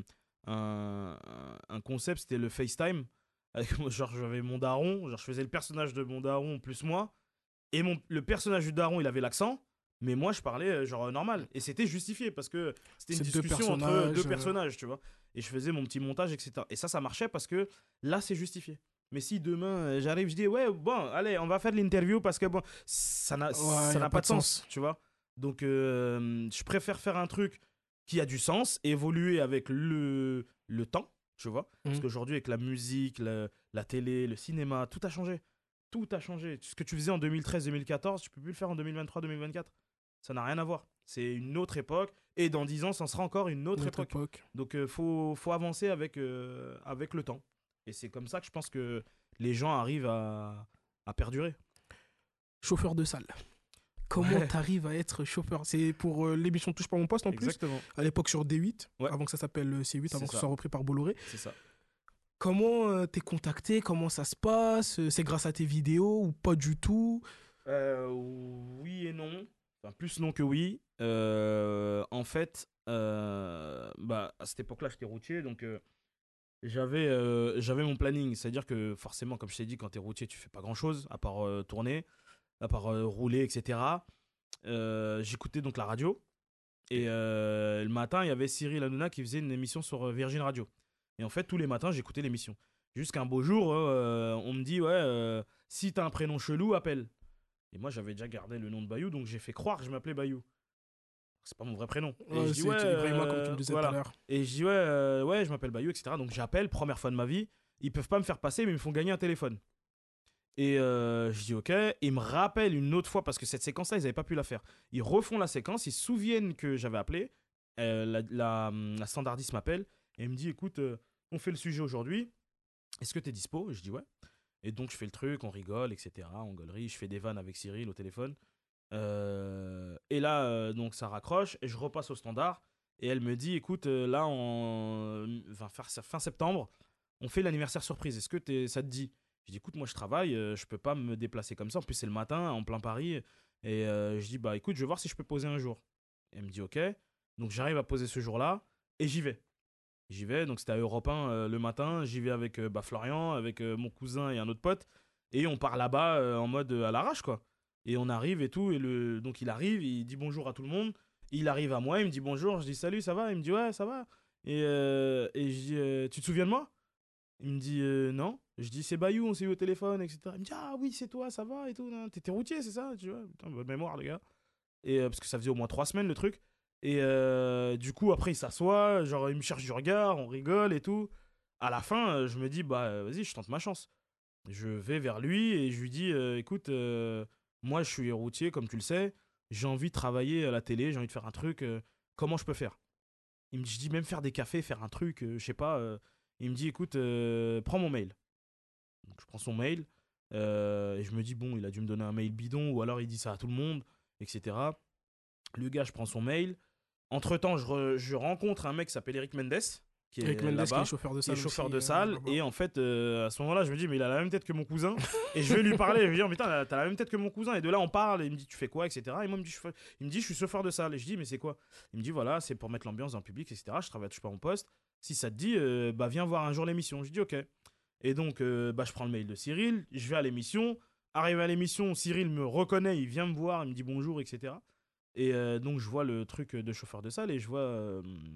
un concept, c'était le FaceTime. Genre, j'avais mon daron, genre, je faisais le personnage de mon daron plus moi. Et le personnage du daron, il avait l'accent. Mais moi, je parlais genre normal. Et c'était justifié parce que c'était une C'est deux discussion entre personnages, deux personnages, tu vois. Et je faisais mon petit montage, etc. Et ça marchait parce que là, c'est justifié. Mais si demain, j'arrive, je dis, ouais, bon, allez, on va faire de l'interview parce que bon, ça n'a Ouais, y a pas de sens, tu vois. Donc, je préfère faire un truc qui a du sens, évoluer avec le temps, tu vois. Parce qu'aujourd'hui, avec la musique, la télé, le cinéma, tout a changé. Tout a changé. Ce que tu faisais en 2013-2014, tu peux plus le faire en 2023-2024. Ça n'a rien à voir. C'est une autre époque. Et dans 10 ans, ça sera encore une autre Notre époque. époque. Donc, faut avancer avec le temps. Et c'est comme ça que je pense que les gens arrivent à perdurer. Chauffeur de salle. Comment t'arrives à être chauffeur? C'est pour l'émission Touche pas mon poste en plus. Exactement. À l'époque sur D8, Ouais. avant que ça s'appelle C8, C'est avant que ça. ce soit repris par Bolloré. C'est ça. Comment t'es contacté? Comment ça se passe? C'est grâce à tes vidéos ou pas du tout? Oui et non. Enfin, plus non que oui. En fait, bah, à cette époque-là, j'étais routier, donc j'avais mon planning. C'est-à-dire que forcément, comme je t'ai dit, quand t'es routier, tu fais pas grand-chose, à part tourner, à part rouler, etc. J'écoutais donc la radio. Et le matin, il y avait Cyril Hanouna qui faisait une émission sur Virgin Radio. Et en fait, tous les matins, j'écoutais l'émission. Jusqu'un beau jour, on me dit, ouais, si t'as un prénom chelou, appelle. Et moi, j'avais déjà gardé le nom de Bayou, donc j'ai fait croire que je m'appelais Bayou. C'est pas mon vrai prénom. Et Ouais, je dis, c'est ouais, Ibrahima, comme tu me disais tout à l'heure. Et je dis, ouais, je m'appelle Bayou, etc. Donc j'appelle, première fois de ma vie. Ils peuvent pas me faire passer, mais ils me font gagner un téléphone. Et je dis, ok. Ils me rappellent une autre fois, parce que cette séquence-là, ils avaient pas pu la faire. Ils refont la séquence, ils se souviennent que j'avais appelé. La standardiste m'appelle et me dit, écoute, on fait le sujet aujourd'hui. Est-ce que t'es dispo? Et je dis, ouais. Et donc, je fais le truc, on rigole, etc. On gaulerie, je fais des vannes avec Cyril au téléphone. Et là, donc, ça raccroche et je repasse au standard. Et elle me dit, écoute, là, fin septembre, on fait l'anniversaire surprise. Est-ce que ça te dit? Je dis, écoute, moi, je travaille, je peux pas me déplacer comme ça. En plus, c'est le matin, en plein Paris. Et je dis, bah, écoute, je vais voir si je peux poser un jour. Et elle me dit, ok. Donc, j'arrive à poser ce jour-là et j'y vais. Donc c'était à Europe 1 le matin, j'y vais avec Florian, avec mon cousin et un autre pote. Et on part là-bas en mode à l'arrache, quoi. Et on arrive et tout. Donc il arrive, il dit bonjour à tout le monde. Il arrive à moi, il me dit bonjour. Je dis salut, ça va? Il me dit ouais, ça va. Et je dis tu te souviens de moi? Il me dit non. Je dis c'est Bayou, on s'est eu au téléphone, etc. Il me dit ah oui, c'est toi, ça va et tout. T'étais routier, c'est ça? Tu vois, putain, bonne mémoire, le gars. Et parce que ça faisait au moins 3 semaines le truc. Et du coup, après, il s'assoit, genre, il me cherche du regard, on rigole et tout. À la fin, je me dis, bah, vas-y, je tente ma chance. Je vais vers lui et je lui dis, écoute, moi, je suis routier, comme tu le sais. J'ai envie de travailler à la télé, j'ai envie de faire un truc. Comment je peux faire? Je dis, même faire des cafés, faire un truc, je sais pas. Il me dit, écoute, prends mon mail. Donc, je prends son mail. Et je me dis, bon, il a dû me donner un mail bidon ou alors il dit ça à tout le monde, etc. Le gars, je prends son mail. Entre-temps, je rencontre un mec qui s'appelle Eric Mendes, qui est Eric Mendes, qui là-bas, est chauffeur de qui est salle. chauffeur aussi, de salle. là-bas. Et en fait, à ce moment-là, je me dis, mais il a la même tête que mon cousin. Et je vais lui parler. Je vais lui dire, putain, t'as la même tête que mon cousin. Et de là, on parle. Et il me dit, tu fais quoi, etc. Et moi, il me dit, je suis chauffeur de salle. Et je dis, mais c'est quoi? Il me dit, voilà, c'est pour mettre l'ambiance dans le public, etc. Je travaille toujours pas mon poste. Si ça te dit, bah, viens voir un jour l'émission. Je dis, ok. Et donc, bah, je prends le mail de Cyril. Je vais à l'émission. Arrivé à l'émission, Cyril me reconnaît. Il vient me voir. Il me dit bonjour, etc. Et donc, je vois le truc de chauffeur de salle et je vois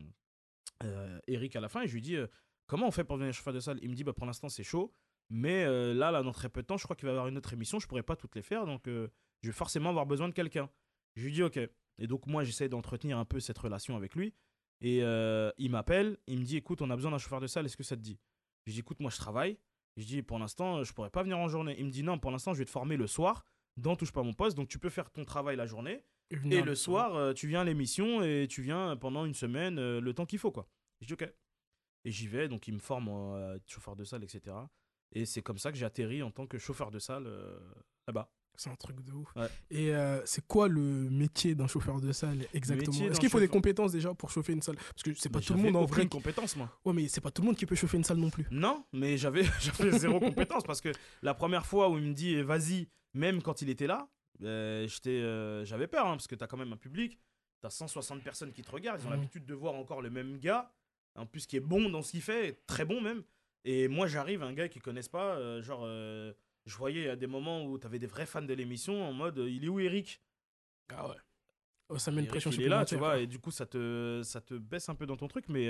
Eric à la fin et je lui dis comment on fait pour devenir chauffeur de salle? Il me dit bah, pour l'instant, c'est chaud, mais là, dans très peu de temps, je crois qu'il va y avoir une autre émission, je pourrais pas toutes les faire, donc je vais forcément avoir besoin de quelqu'un. Je lui dis ok. Et donc, moi, j'essaie d'entretenir un peu cette relation avec lui. Et il m'appelle, il me dit écoute, on a besoin d'un chauffeur de salle, est-ce que ça te dit? Je dis écoute, moi, je travaille. Je dis pour l'instant, je pourrais pas venir en journée. Il me dit non, pour l'instant, je vais te former le soir, dans Touche pas mon poste, donc tu peux faire ton travail la journée. Et le soir, tu viens à l'émission et tu viens pendant une semaine, le temps qu'il faut, quoi. Je dis ok. Et j'y vais, donc il me forme en chauffeur de salle, etc. Et c'est comme ça que j'ai atterri en tant que chauffeur de salle là-bas. C'est un truc de ouf. Ouais. Et c'est quoi le métier d'un chauffeur de salle exactement? métier Est-ce d'un qu'il faut des chauffeur- compétences déjà pour chauffer une salle? Parce que c'est pas Mais tout le monde en j'avais vrai. aucune compétence, moi. Ouais, mais c'est pas tout le monde qui peut chauffer une salle non plus. Non, mais j'avais zéro compétence parce que la première fois où il me dit vas-y, même quand il était là, j'avais peur, hein, parce que t'as quand même un public, t'as 160 personnes qui te regardent, ils ont l'habitude de voir encore le même gars, en plus qui est bon dans ce qu'il fait, très bon même. Et moi j'arrive, un gars qu'ils connaissent pas, je voyais à des moments où t'avais des vrais fans de l'émission en mode il est où Eric? Ah ouais. Oh, ça met une Eric, pression il est là, tu supplémentaire, vois, quoi. et du coup ça te baisse un peu dans ton truc, mais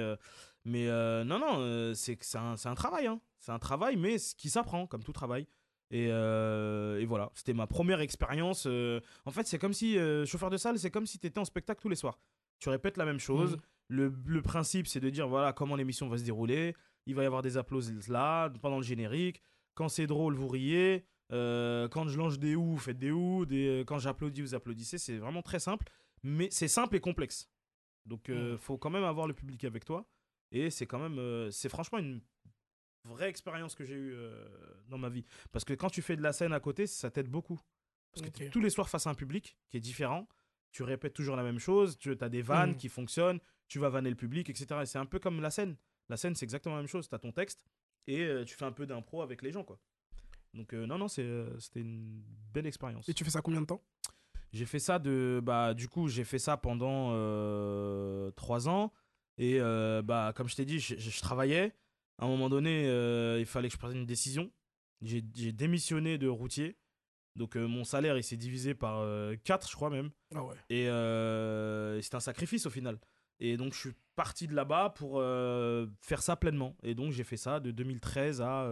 non, c'est un travail, hein. C'est un travail, mais qui s'apprend, comme tout travail. Et voilà, c'était ma première expérience. En fait, c'est comme si, chauffeur de salle, c'est comme si tu étais en spectacle tous les soirs. Tu répètes la même chose. Mhm. Le principe, c'est de dire voilà comment l'émission va se dérouler. Il va y avoir des applaudissements là, pendant le générique. Quand c'est drôle, vous riez. Quand je lance des ou, vous faites des ou. Quand j'applaudis, vous applaudissez. C'est vraiment très simple. Mais c'est simple et complexe. Donc, faut quand même avoir le public avec toi. Et c'est quand même. C'est franchement une vraie expérience que j'ai eue dans ma vie. Parce que quand tu fais de la scène à côté, ça t'aide beaucoup. Parce que Ok. t'es tous les soirs face à un public qui est différent. Tu répètes toujours la même chose. Tu as des vannes qui fonctionnent. Tu vas vanner le public, etc. Et c'est un peu comme la scène. La scène, c'est exactement la même chose. Tu as ton texte et tu fais un peu d'impro avec les gens, quoi. Donc, non, c'était une belle expérience. Et tu fais ça combien de temps? J'ai fait ça du coup, j'ai fait ça pendant 3 ans. Et comme je t'ai dit, je travaillais. À un moment donné, il fallait que je prenne une décision. J'ai démissionné de routier. Donc, mon salaire, il s'est divisé par 4, je crois même. Ah ouais. Et c'était un sacrifice au final. Et donc, je suis parti de là-bas pour faire ça pleinement. Et donc, j'ai fait ça de 2013 à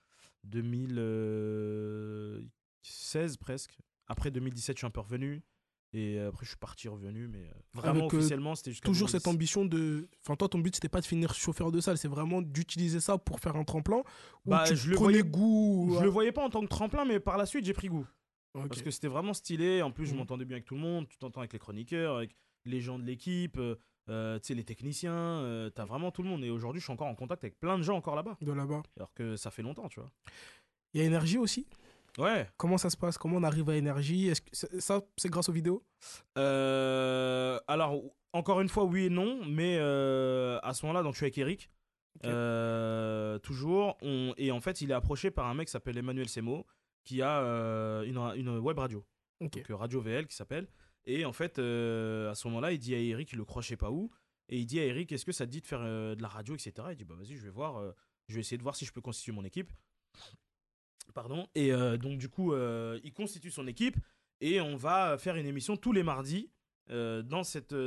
2016 presque. Après 2017, je suis un peu revenu. Et après, je suis parti revenu. Mais vraiment, Avec, officiellement, c'était jusqu'à Toujours 2010. cette ambition de. Enfin, toi, ton but, c'était pas de finir chauffeur de salle, c'est vraiment d'utiliser ça pour faire un tremplin. Ou Bah, tu je le prenais voyais- goût. Je le voyais pas en tant que tremplin, mais par la suite, j'ai pris goût. Ok. Parce que c'était vraiment stylé. En plus, je Mhm. m'entendais bien avec tout le monde. Tu t'entends avec les chroniqueurs, avec les gens de l'équipe, tu sais, les techniciens. T'as vraiment tout le monde. Et aujourd'hui, je suis encore en contact avec plein de gens encore là-bas. De là-bas. Alors que ça fait longtemps, tu vois. Il y a Énergie aussi. Ouais. Comment ça se passe? Comment on arrive à Énergie? Est-ce que ça, c'est grâce aux vidéos? Alors, encore une fois, oui et non. Mais à ce moment-là, donc, je suis avec Eric. Ok. Toujours. Et en fait, il est approché par un mec qui s'appelle Emmanuel Semo, qui a une web radio. Ok. Donc Radio VL qui s'appelle. Et en fait, à ce moment-là, il dit à Eric, il le croit je sais pas où, et il dit à Eric, est-ce que ça te dit de faire de la radio, etc. Il dit, bah vas-y, je vais voir, je vais essayer de voir si je peux constituer mon équipe. Pardon. Et donc, du coup, il constitue son équipe et on va faire une émission tous les mardis dans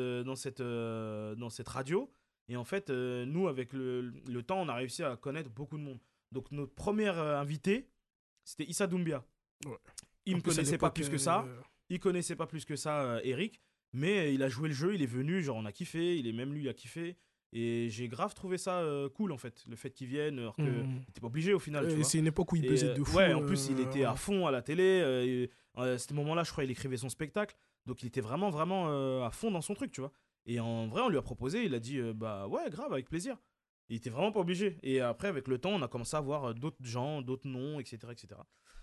cette radio. Et en fait, nous, avec le temps, on a réussi à connaître beaucoup de monde. Donc, notre premier invité, c'était Issa Doumbia. Ouais. Il En me plus, à connaissait pas l'époque, plus que ça. Il connaissait pas plus que ça, Eric. Mais il a joué le jeu, il est venu, genre on a kiffé. Même lui, il a kiffé. Et j'ai grave trouvé ça cool, en fait. Le fait qu'il vienne, alors qu'il n'était pas obligé au final, tu vois. C'est une époque où il baisait de fou. Ouais, en plus, il était ouais. à fond à la télé. À ce moment-là, je crois qu'il écrivait son spectacle. Donc, il était vraiment, vraiment à fond dans son truc, tu vois. Et en vrai, on lui a proposé. Il a dit, bah ouais, grave, avec plaisir. Il était vraiment pas obligé. Et après, avec le temps, on a commencé à voir d'autres gens, d'autres noms, etc. etc.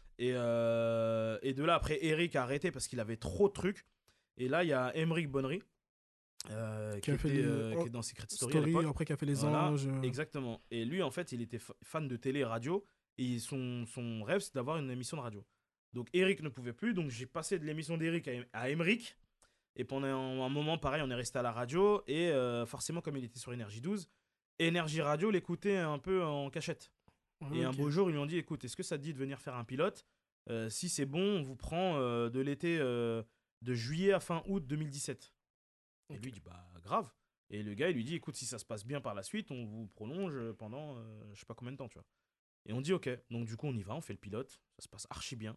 Et de là, après, Eric a arrêté parce qu'il avait trop de trucs. Et là, il y a Emeric Bonnery. Qui a fait est dans Secret Story à l'époque. après qui a fait les Voilà, anges. exactement. Et lui, en fait, il était fan de télé et radio. Et son rêve, c'est d'avoir une émission de radio. Donc, Eric ne pouvait plus. Donc, j'ai passé de l'émission d'Eric à Emeric. Et pendant un moment, pareil, on est resté à la radio. Et forcément, comme il était sur Énergie 12, Énergie Radio l'écoutait un peu en cachette. Et un beau jour, ils lui ont dit, écoute, est-ce que ça te dit de venir faire un pilote Si c'est bon, on vous prend de l'été de juillet à fin août 2017. Et lui, il dit, bah, grave. Et le gars, il lui dit, écoute, si ça se passe bien par la suite, on vous prolonge pendant je sais pas combien de temps, tu vois. Et on dit, ok. Donc, du coup, on y va, on fait le pilote. Ça se passe archi bien.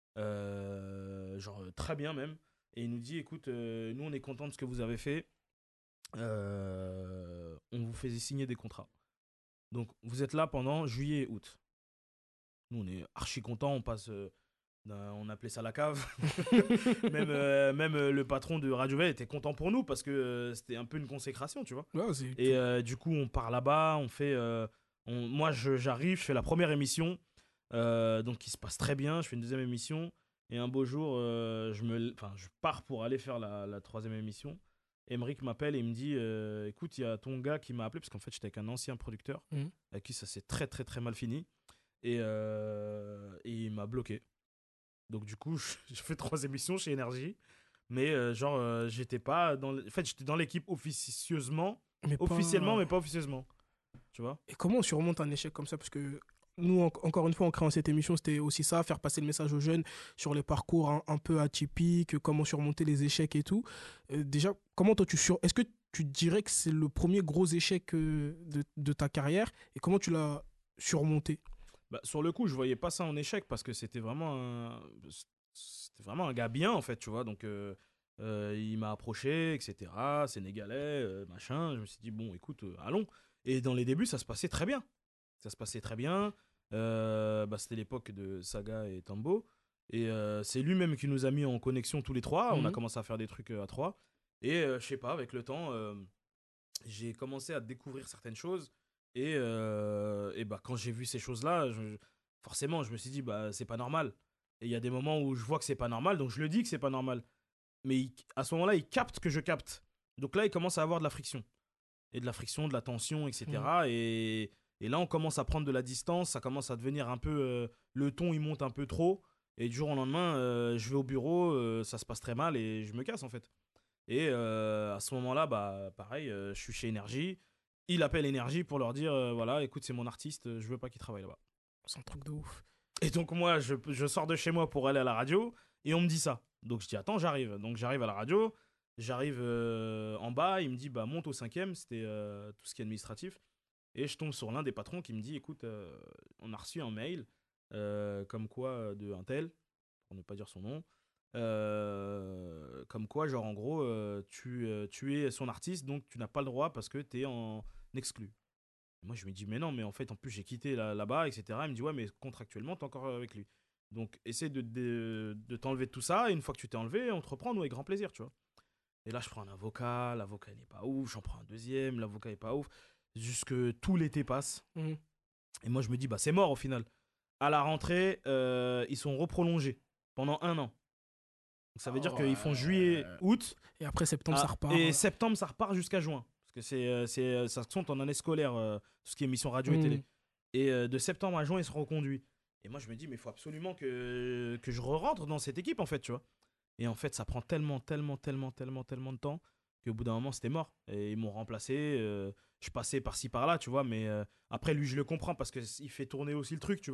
Très bien même. Et il nous dit, écoute, nous, on est content de ce que vous avez fait. On vous fait signer des contrats. Donc, vous êtes là pendant juillet et août. Nous, on est archi contents. On passe... on appelait ça la cave. même le patron de Radio Vel était content pour nous parce que c'était un peu une consécration, tu vois. Ouais, Et du coup, on part là-bas, on fait. Moi, j'arrive, je fais la première émission, donc qui se passe très bien. Je fais une deuxième émission et un beau jour, je pars pour aller faire la troisième émission. Emeric m'appelle et il me dit écoute, il y a ton gars qui m'a appelé parce qu'en fait, j'étais avec un ancien producteur avec qui ça s'est très très très mal fini et il m'a bloqué. Donc du coup, je fais 3 émissions chez Énergie, mais j'étais pas dans... En fait, j'étais dans l'équipe officieusement, mais mais pas officieusement. Tu vois. Et comment on surmonte un échec comme ça? Parce que nous, encore une fois, en créant cette émission, c'était aussi ça, faire passer le message aux jeunes sur les parcours un peu atypiques, comment surmonter les échecs et tout. Déjà, comment toi est-ce que tu dirais que c'est le premier gros échec de ta carrière et comment tu l'as surmonté? Bah, sur le coup, je voyais pas ça en échec parce que c'était vraiment un gars bien en fait, tu vois. Donc il m'a approché, etc. Sénégalais, machin. Je me suis dit bon, écoute, allons. Et dans les débuts, ça se passait très bien. Ça se passait très bien. C'était l'époque de Saga et Tambo. Et c'est lui-même qui nous a mis en connexion tous les trois. On a commencé à faire des trucs à trois. Et je sais pas, avec le temps, j'ai commencé à découvrir certaines choses. Et quand j'ai vu ces choses-là, forcément, je me suis dit, bah, c'est pas normal. Et il y a des moments où je vois que c'est pas normal, donc je le dis que c'est pas normal. Mais à ce moment-là, il capte que je capte. Donc là, il commence à avoir de la friction. Et de la friction, de la tension, etc. Et là, on commence à prendre de la distance, ça commence à devenir un peu... le ton, il monte un peu trop. Et du jour au lendemain, je vais au bureau, ça se passe très mal et je me casse, en fait. Et à ce moment-là, bah, pareil, je suis chez Énergie. Il appelle Énergie pour leur dire voilà, écoute, c'est mon artiste, je veux pas qu'il travaille là-bas. C'est un truc de ouf. Et donc, moi, je sors de chez moi pour aller à la radio et on me dit ça. Donc, je dis attends, j'arrive. Donc, j'arrive à la radio, j'arrive en bas, il me dit bah, monte au 5e, c'était tout ce qui est administratif. Et je tombe sur l'un des patrons qui me dit écoute, on a reçu un mail comme quoi de un tel, pour ne pas dire son nom. Comme quoi, genre en gros, tu es son artiste, donc tu n'as pas le droit parce que tu es en exclu. Et moi, je me dis, mais non, mais en fait, en plus, j'ai quitté là-bas, etc. Il me dit, ouais, mais contractuellement, t'es encore avec lui. Donc, essaie de t'enlever de tout ça, et une fois que tu t'es enlevé, on te reprend, nous, avec grand plaisir, tu vois. Et là, je prends un avocat, l'avocat n'est pas ouf, j'en prends un deuxième, l'avocat n'est pas ouf, jusque tout l'été passe. Et moi, je me dis, bah, c'est mort au final. À la rentrée, ils sont reprolongés pendant 1 an. Donc ça veut dire qu'ils font juillet, août. Et après septembre, ça repart. Et septembre, ça repart jusqu'à juin. Parce que ça compte en année scolaire, tout ce qui est émission radio et télé. Et de septembre à juin, ils seront reconduits. Et moi, je me dis, mais il faut absolument que je re-rentre dans cette équipe, en fait, tu vois. Et en fait, ça prend tellement de temps qu'au bout d'un moment, c'était mort. Et ils m'ont remplacé. Je passais par-ci, par-là, tu vois. Mais après, lui, je le comprends parce qu'il fait tourner aussi le truc, tu vois.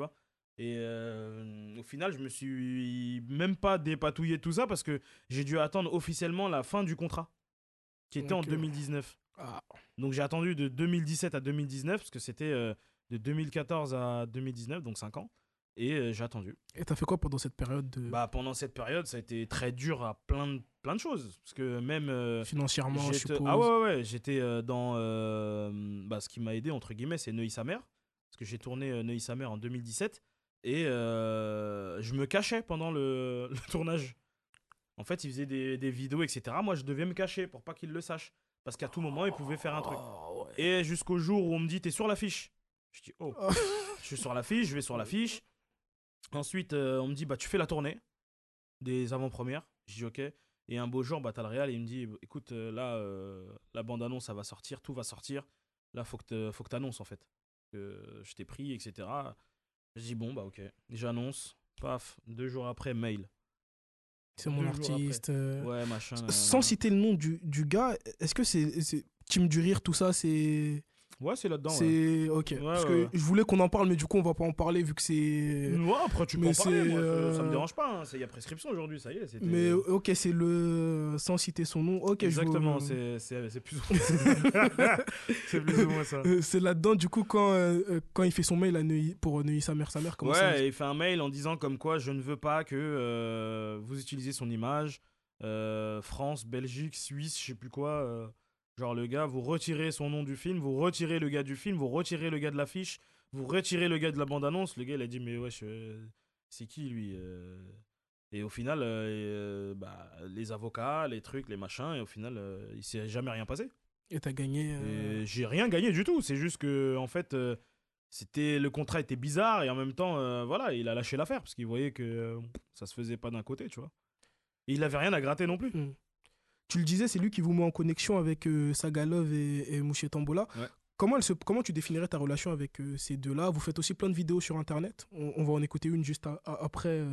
Et au final, je me suis même pas dépatouillé de tout ça parce que j'ai dû attendre officiellement la fin du contrat, qui était en 2019. Ah. Donc j'ai attendu de 2017 à 2019 parce que c'était de 2014 à 2019, donc 5 ans. Et j'ai attendu. Et t'as fait quoi pendant cette période de... Bah, pendant cette période, ça a été très dur à plein de choses. Parce que même... Financièrement, je suppose. Ah ouais, j'étais dans... ce qui m'a aidé, entre guillemets, c'est Neuilly-sa-Mère. Parce que j'ai tourné Neuilly-sa-Mère en 2017. Et je me cachais pendant le tournage. En fait, ils faisaient des vidéos, etc. Moi, je devais me cacher pour pas qu'ils le sachent. Parce qu'à tout moment, ils pouvaient faire un truc. Ouais. Et jusqu'au jour où on me dit, t'es sur l'affiche. Je dis, oh. Je suis sur l'affiche, je vais sur l'affiche. Ensuite, on me dit, bah, tu fais la tournée des avant-premières. Je dis, ok. Et un beau jour, bah, t'as le réal et il me dit, écoute, là, la bande-annonce, ça va sortir, tout va sortir. Là, faut que t'annonces, en fait. Que je t'ai pris, etc. Je dis, bon, bah, ok. J'annonce. Paf. 2 jours après, mail. C'est mon 2 jours artiste. Ouais, machin. Sans citer le nom du gars, est-ce que c'est Team du Rire, tout ça, c'est... Ouais, c'est là-dedans. C'est... Ok. Ouais, Parce ouais. que je voulais qu'on en parle, mais du coup, on va pas en parler vu que c'est... Ouais, après, tu peux Mais en parler. c'est, Moi, ça me dérange pas. Hein. Il y a prescription aujourd'hui, ça y est. Mais ok, c'est le... Sans citer son nom. Ok, exactement, c'est plus ou moins c'est plus ou moins ça. C'est là-dedans, du coup, quand il fait son mail à pour Neuilly sa mère, comment ça... Ouais, il fait un mail en disant comme quoi je ne veux pas que vous utilisiez son image. France, Belgique, Suisse, je sais plus quoi. Genre le gars, vous retirez son nom du film, vous retirez le gars du film, vous retirez le gars de l'affiche, vous retirez le gars de la bande-annonce. Le gars, il a dit, mais wesh, c'est qui lui Et au final, les avocats, les trucs, les machins, et au final, il s'est jamais rien passé. Et t'as gagné... Et j'ai rien gagné du tout. C'est juste que, en fait, le contrat était bizarre et en même temps, voilà, il a lâché l'affaire parce qu'il voyait que ça se faisait pas d'un côté, tu vois. Et il avait rien à gratter non plus. Tu le disais, c'est lui qui vous met en connexion avec Sagalov et Mouché Tambola. Ouais. Comment tu définirais ta relation avec ces deux-là? Vous faites aussi plein de vidéos sur Internet. On va en écouter une juste après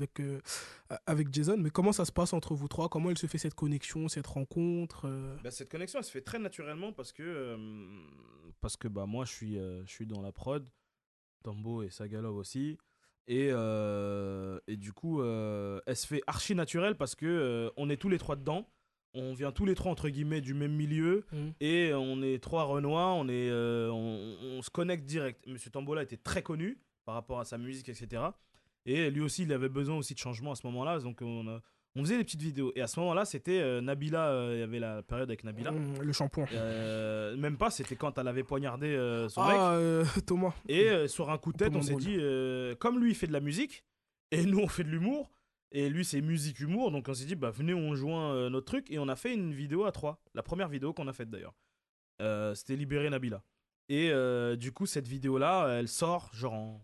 avec Jason. Mais comment ça se passe entre vous trois? Comment elle se fait cette connexion, cette rencontre Cette connexion, elle se fait très naturellement parce que moi, je suis dans la prod. Tambo et Sagalov aussi. Et du coup, elle se fait archi naturelle parce que on est tous les trois dedans. On vient tous les trois, entre guillemets, du même milieu. Et on est 3 Renois. On se connecte direct. Monsieur Tambola était très connu par rapport à sa musique, etc. Et lui aussi, il avait besoin aussi de changement à ce moment-là. Donc, on faisait des petites vidéos. Et à ce moment-là, c'était Nabila. Il y avait la période avec Nabila. Le shampoing. Même pas, c'était quand elle avait poignardé son mec. Thomas. Et sur un coup de tête, Thomas on s'est Moll. dit, comme lui, il fait de la musique, et nous, on fait de l'humour, et lui, c'est musique-humour, donc on s'est dit, bah venez, on joint notre truc, et on a fait une vidéo à 3. La première vidéo qu'on a faite d'ailleurs. C'était Libérer Nabila. Et du coup, cette vidéo-là, elle sort genre en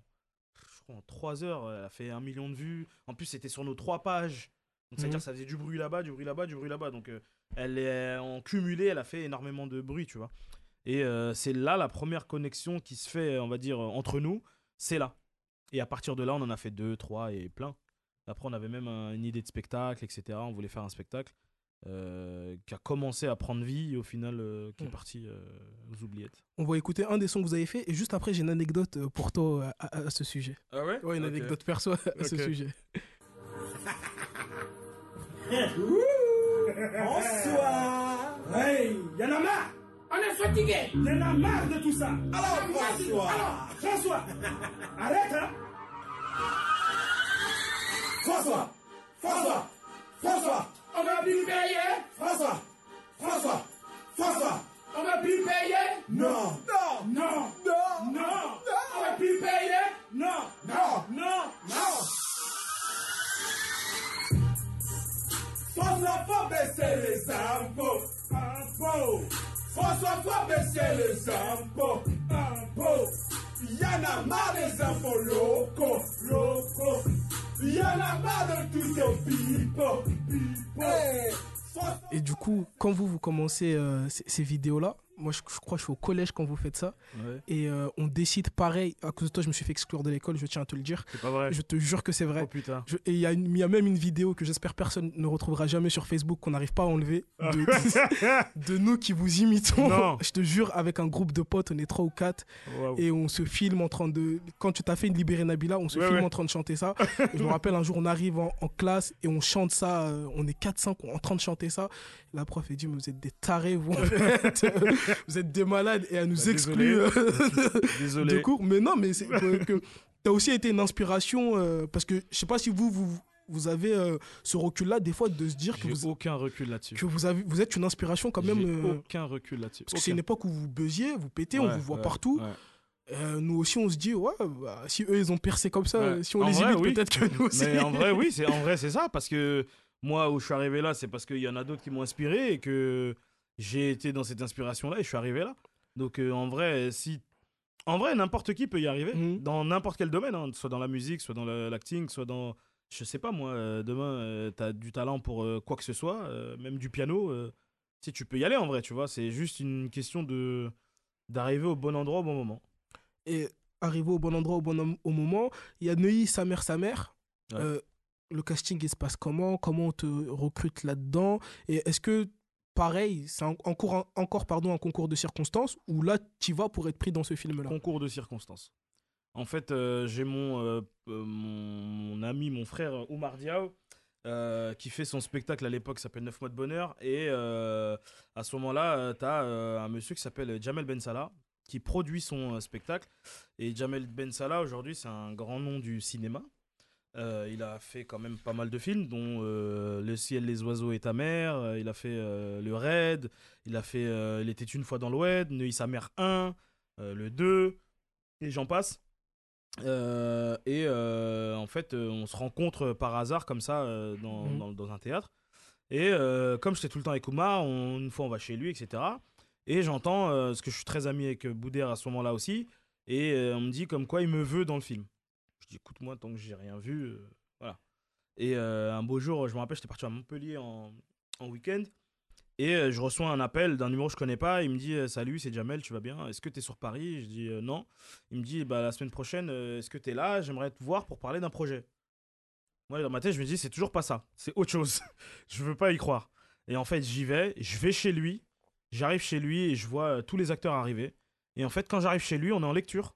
3 heures, elle a fait 1 million de vues. En plus, c'était sur nos 3 pages. Donc, c'est-à-dire que ça faisait du bruit là-bas, du bruit là-bas, du bruit là-bas. Donc, elle est en cumulé, elle a fait énormément de bruit, tu vois. Et c'est là la première connexion qui se fait, on va dire, entre nous. C'est là. Et à partir de là, on en a fait 2, 3 et plein. Après, on avait même une idée de spectacle, etc. On voulait faire un spectacle qui a commencé à prendre vie et au final, qui est parti aux oubliettes. On va écouter un des sons que vous avez fait. Et juste après, j'ai une anecdote pour toi à ce sujet. Ah ouais? Ouais, une anecdote perso à ce sujet. Bonsoir. Hey, y'en a marre. On est fatigué. Y'en a marre de tout ça. Alors, François. Arrête, hein. François. On va plus payer. François. On va plus payer. Non. On va plus payer. Non. François, faut baisser les impôts. François, faut baisser les impôts. Y'en a marre des impôts locaux. Y'en a marre de tous ces pipo. Et du coup, quand vous commencez ces vidéos-là, moi je crois que je suis au collège quand vous faites ça. Ouais. Et on décide pareil. À cause de toi, je me suis fait exclure de l'école, je tiens à te le dire. C'est pas vrai. Je te jure que c'est vrai. Oh putain. Et il y a même une vidéo que j'espère personne ne retrouvera jamais sur Facebook, qu'on n'arrive pas à enlever, de nous qui vous imitons. Non. Je te jure, avec un groupe de potes, on est 3 ou 4, Waouh. et on se filme en train de... Quand tu t'as fait une Libéré Nabila, on se filme en train de chanter ça. Et je me rappelle, un jour, on arrive en classe et on chante ça, on est 4-5 en train de chanter ça. La prof, elle dit, mais vous êtes des tarés, vous, en fait. Vous êtes des malades, et elle nous exclut Désolé. de cours. Mais non, mais c'est que t'as aussi été une inspiration, parce que je sais pas si vous avez ce recul-là, des fois, de se dire que J'ai aucun recul là-dessus. que vous êtes une inspiration quand même. J'ai aucun recul là-dessus. Parce que c'est une époque où vous buzziez, vous pétez, on vous voit partout. Ouais. Nous aussi, on se dit, ouais, bah, si eux, ils ont percé comme ça, si on En les vrai, imite, oui. peut-être que nous aussi. Mais en vrai, oui, c'est ça. Parce que moi, où je suis arrivé là, c'est parce qu'il y en a d'autres qui m'ont inspiré et que j'ai été dans cette inspiration-là et je suis arrivé là. Donc, en vrai, n'importe qui peut y arriver, dans n'importe quel domaine, hein, soit dans la musique, soit dans l'acting, soit dans... Je sais pas, moi, demain, t'as du talent pour quoi que ce soit, même du piano, tu peux y aller en vrai, tu vois. C'est juste une question d'arriver au bon endroit au bon moment. Et arrivé au bon endroit au moment, il y a Neuilly, sa mère. Ouais. Le casting, il se passe comment on te recrute là-dedans? Et est-ce que, pareil, c'est encore un concours de circonstances, ou là, tu vas pour être pris dans ce film-là? Concours de circonstances. En fait, j'ai mon ami, mon frère Oumar Diaw, qui fait son spectacle à l'époque, qui s'appelle 9 mois de bonheur. Et à ce moment-là, tu as un monsieur qui s'appelle Jamel Ben Salah, qui produit son spectacle. Et Jamel Ben Salah, aujourd'hui, c'est un grand nom du cinéma. Il a fait quand même pas mal de films, dont Le ciel, les oiseaux et ta mère. Il a fait Le Raid. Il a fait Il était une fois dans l'Oued, Neuilly sa mère 1, le 2, et j'en passe. En fait, on se rencontre par hasard comme ça dans un théâtre. Et comme j'étais tout le temps avec Oumar, une fois on va chez lui, etc. Et j'entends, parce que je suis très ami avec Boudère à ce moment-là aussi, et on me dit comme quoi il me veut dans le film. Je dis écoute, moi tant que j'ai rien vu, voilà. Et un beau jour, je me rappelle, j'étais parti à Montpellier en week-end. Et je reçois un appel d'un numéro que je connais pas. Il me dit salut, c'est Jamel, tu vas bien? Est-ce que tu es sur Paris? Je dis non. Il me dit la semaine prochaine, est-ce que tu es là? J'aimerais te voir pour parler d'un projet. Moi, dans ma tête, je me dis c'est toujours pas ça. C'est autre chose. Je veux pas y croire. Et en fait, je vais chez lui. J'arrive chez lui et je vois tous les acteurs arriver. Et en fait, quand j'arrive chez lui, on est en lecture.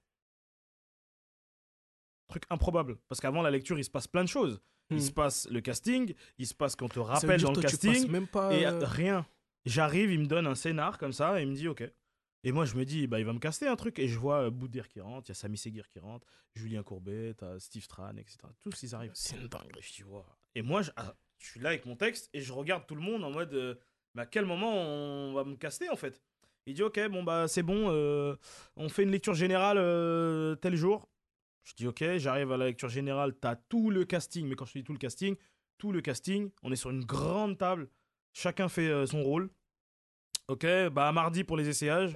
Truc improbable. Parce qu'avant la lecture, il se passe plein de choses. Il se passe le casting, il se passe qu'on te rappelle dans le casting, même pas, et rien. J'arrive, il me donne un scénar comme ça, et il me dit ok. Et moi, je me dis, il va me caster un truc. Et je vois Boudère qui rentre, il y a Sami Seguir qui rentre, Julien Courbet, t'as Steve Tran, etc. Tous, ils arrivent. C'est une dinguerie. Je dis, wow. Et moi, je suis là avec mon texte, et je regarde tout le monde en mode, mais à quel moment on va me caster, en fait? Il dit, ok, bon, bah, c'est bon, on fait une lecture générale tel jour. Je dis ok, j'arrive à la lecture générale, t'as tout le casting, mais quand je dis tout le casting, on est sur une grande table, chacun fait son rôle. Ok, bah mardi pour les essayages,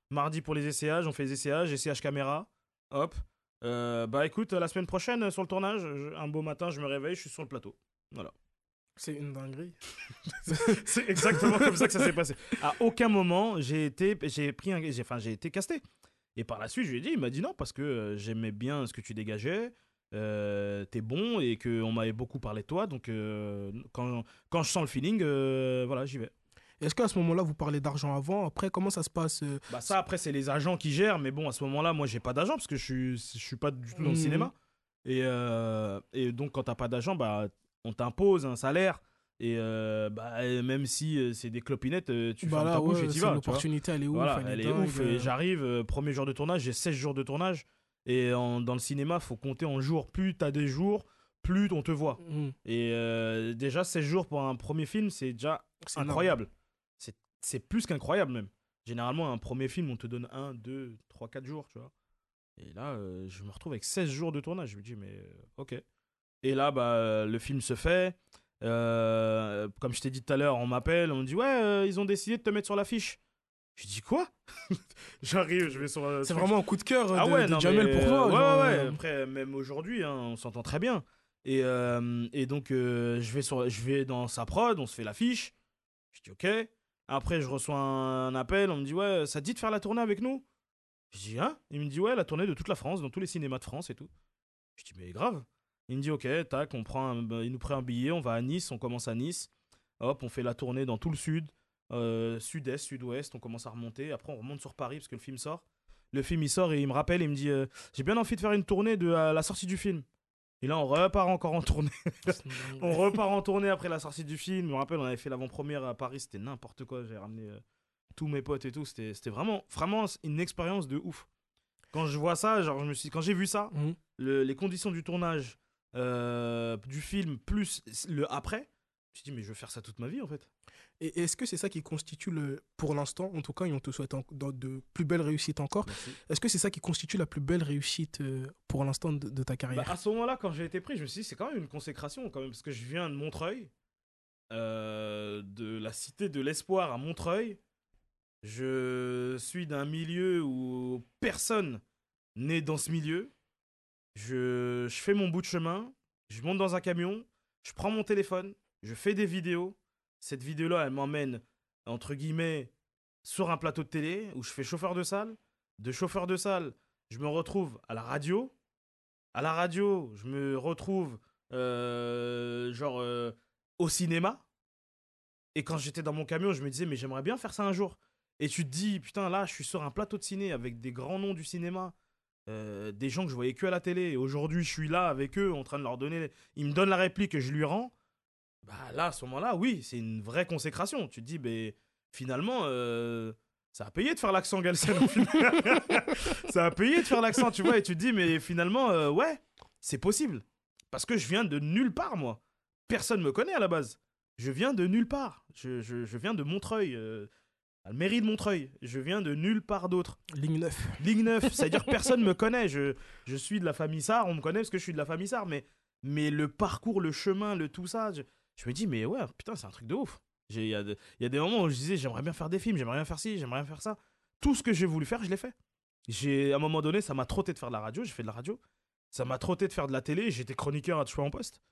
on fait les essayages caméra, hop. Bah écoute, la semaine prochaine sur le tournage, un beau matin, je me réveille, je suis sur le plateau. Voilà. C'est une dinguerie. C'est exactement comme ça que ça s'est passé. À aucun moment, j'ai été casté. Et par la suite, je lui ai dit, il m'a dit non, parce que j'aimais bien ce que tu dégageais, t'es bon, et qu'on m'avait beaucoup parlé de toi, donc quand je sens le feeling, voilà, j'y vais. Est-ce qu'à ce moment-là, vous parlez d'argent avant? Après, comment ça se passe? Bah ça, après, c'est les agents qui gèrent, mais bon, à ce moment-là, moi, j'ai pas d'agent, parce que je suis pas du tout dans le cinéma. Et donc, quand t'as pas d'agent, bah, on t'impose un salaire. Et même si c'est des clopinettes, tu fermes ta bouche et tu vas. L'opportunité, elle est ouf. Voilà, elle est ouf. Et j'arrive, premier jour de tournage, j'ai 16 jours de tournage. Et dans le cinéma, il faut compter en jours. Plus tu as des jours, plus on te voit. Et déjà, 16 jours pour un premier film, c'est déjà incroyable. C'est plus qu'incroyable même. Généralement, un premier film, on te donne 1, 2, 3, 4 jours, tu vois. Et là, je me retrouve avec 16 jours de tournage. Je me dis, mais ok. Et là, bah, le film se fait. Comme je t'ai dit tout à l'heure, on m'appelle, on me dit ouais, ils ont décidé de te mettre sur l'affiche. Je dis quoi? J'arrive, je vais sur. C'est vraiment un coup de cœur de Jamel pour toi. Ouais. Après, même aujourd'hui, hein, on s'entend très bien. Et donc, je vais dans sa prod, on se fait l'affiche. Je dis ok. Après, je reçois un appel, on me dit, ouais, ça te dit de faire la tournée avec nous? Je dis, hein? Il me dit, ouais, la tournée de toute la France, dans tous les cinémas de France et tout. Je dis, mais grave. Il me dit, ok, tac, il nous prend un billet, on va à Nice, on commence à Nice. Hop, on fait la tournée dans tout le sud, sud-est, sud-ouest, on commence à remonter. Après, on remonte sur Paris parce que le film sort. Le film, il sort et il me rappelle, il me dit, j'ai bien envie de faire une tournée à la sortie du film. Et là, on repart encore en tournée. On repart en tournée après la sortie du film. Je me rappelle, on avait fait l'avant-première à Paris, c'était n'importe quoi. J'ai ramené tous mes potes et tout. C'était vraiment une expérience de ouf. Quand je vois ça, genre, quand j'ai vu ça, les conditions du tournage du film plus le après, je me suis dit, mais je veux faire ça toute ma vie en fait. Et est-ce que c'est ça qui constitue, pour l'instant, en tout cas, et on te souhaite dans de plus belles réussites encore, Merci. est-ce que c'est ça qui constitue la plus belle réussite pour l'instant de ta carrière? À ce moment-là, quand j'ai été pris, je me suis dit, c'est quand même une consécration, quand même, parce que je viens de Montreuil, de la cité de l'espoir à Montreuil. Je suis d'un milieu où personne n'est dans ce milieu. Je fais mon bout de chemin, je monte dans un camion, je prends mon téléphone, je fais des vidéos. Cette vidéo-là, elle m'emmène, entre guillemets, sur un plateau de télé où je fais chauffeur de salle. De chauffeur de salle, je me retrouve à la radio. À la radio, je me retrouve au cinéma. Et quand j'étais dans mon camion, je me disais, mais j'aimerais bien faire ça un jour. Et tu te dis, putain, là, je suis sur un plateau de ciné avec des grands noms du cinéma. Des gens que je voyais que à la télé. Et aujourd'hui, je suis là avec eux, en train de leur donner... Ils me donnent la réplique et je lui rends. Bah là, à ce moment-là, oui, c'est une vraie consécration. Tu te dis, ben, finalement, ça a payé de faire l'accent Galsen. Ça a payé de faire l'accent, tu vois. Et tu te dis, mais finalement, ouais, c'est possible. Parce que je viens de nulle part, moi. Personne me connaît à la base. Je viens de nulle part. Je viens de Montreuil, à la mairie de Montreuil. Je viens de nulle part d'autre. Ligne 9. Ligne 9, c'est-à-dire que personne me connaît. Je suis de la famille Sarr, on me connaît parce que je suis de la famille Sarr. Mais le parcours, le chemin, tout ça... Je me dis, mais ouais, putain, c'est un truc de ouf. Il y a des moments où je disais, j'aimerais bien faire des films, j'aimerais bien faire ci, j'aimerais bien faire ça. Tout ce que j'ai voulu faire, je l'ai fait. À un moment donné, ça m'a trotté de faire de la radio, j'ai fait de la radio. Ça m'a trotté de faire de la télé, j'étais chroniqueur à Choix en Poste.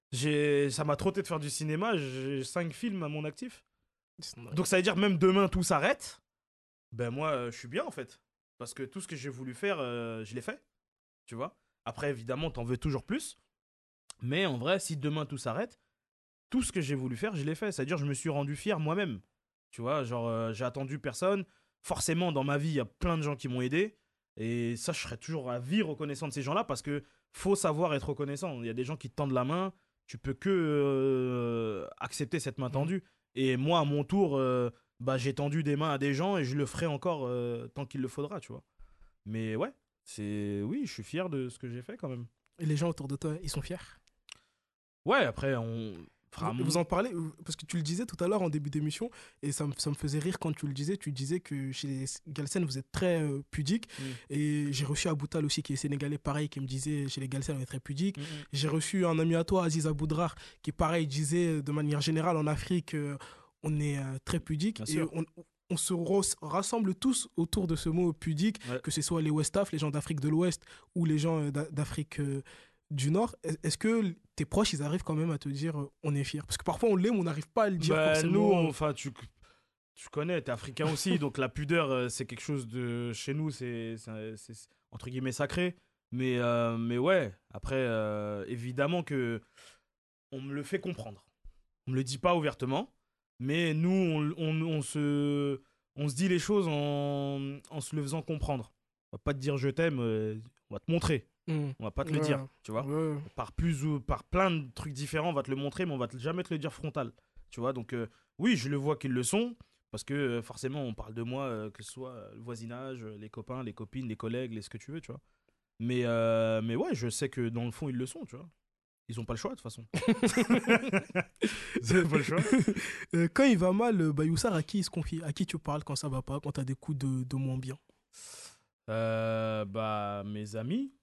Ça m'a trotté de faire du cinéma, j'ai 5 films à mon actif. Donc ça veut dire, même demain, tout s'arrête. Ben moi, je suis bien en fait. Parce que tout ce que j'ai voulu faire, je l'ai fait. Tu vois. Après, évidemment, t'en veux toujours plus. Mais en vrai, si demain tout s'arrête, tout ce que j'ai voulu faire, je l'ai fait. C'est-à-dire, je me suis rendu fier moi-même. Tu vois, genre, j'ai attendu personne. Forcément, dans ma vie, il y a plein de gens qui m'ont aidé. Et ça, je serai toujours à vie reconnaissant de ces gens-là parce que faut savoir être reconnaissant. Il y a des gens qui te tendent la main. Tu peux que accepter cette main tendue. Et moi, à mon tour, j'ai tendu des mains à des gens et je le ferai encore tant qu'il le faudra, tu vois. Mais ouais, oui, je suis fier de ce que j'ai fait quand même. Et les gens autour de toi, ils sont fiers? Ouais, après, vous en parlez, parce que tu le disais tout à l'heure en début d'émission, et ça me faisait rire quand tu disais que chez les Galsen, vous êtes très pudique, et j'ai reçu Aboutal aussi, qui est sénégalais, pareil, qui me disait, chez les Galsen, on est très pudique. J'ai reçu un ami à toi, Aziz Aboudrar, qui pareil, disait, de manière générale, en Afrique, on est très pudique, et on se rassemble tous autour de ce mot pudique, que ce soit les Westaf, les gens d'Afrique de l'Ouest, ou les gens d'Afrique du Nord. Est-ce que tes proches, ils arrivent quand même à te dire on est fiers? Parce que parfois on l'est, mais on n'arrive pas à le dire forcément. Nous, tu connais, t'es africain aussi, donc la pudeur, c'est quelque chose de... Chez nous, c'est entre guillemets sacré. Mais ouais, après, évidemment que on me le fait comprendre. On me le dit pas ouvertement, mais nous, on se dit les choses en se le faisant comprendre. On va pas te dire je t'aime, on va te montrer. On va pas te le dire, tu vois. Par plein de trucs différents, on va te le montrer, mais on va jamais te le dire frontal, tu vois. Donc oui, je le vois qu'ils le sont, parce que forcément, on parle de moi, que ce soit le voisinage, les copains, les copines, les collègues, ce que tu veux, tu vois. Mais ouais, je sais que dans le fond, ils le sont, tu vois. Ils ont pas le choix, de toute façon. Ils ont pas le choix. Quand il va mal, Youssar, à qui il se confie? À qui tu parles quand ça va pas, quand t'as des coups de moins bien? Mes amis.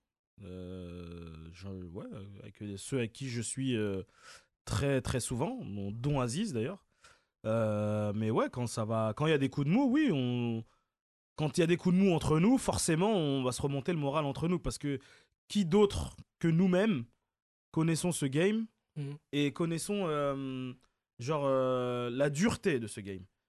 Avec ceux avec qui je suis très très souvent, dont Aziz d'ailleurs. Mais ouais, quand il y a des coups de mou, oui, quand il y a des coups de mou entre nous, forcément, on va se remonter le moral entre nous parce que qui d'autre que nous-mêmes connaissons ce game et connaissons la dureté de ce game.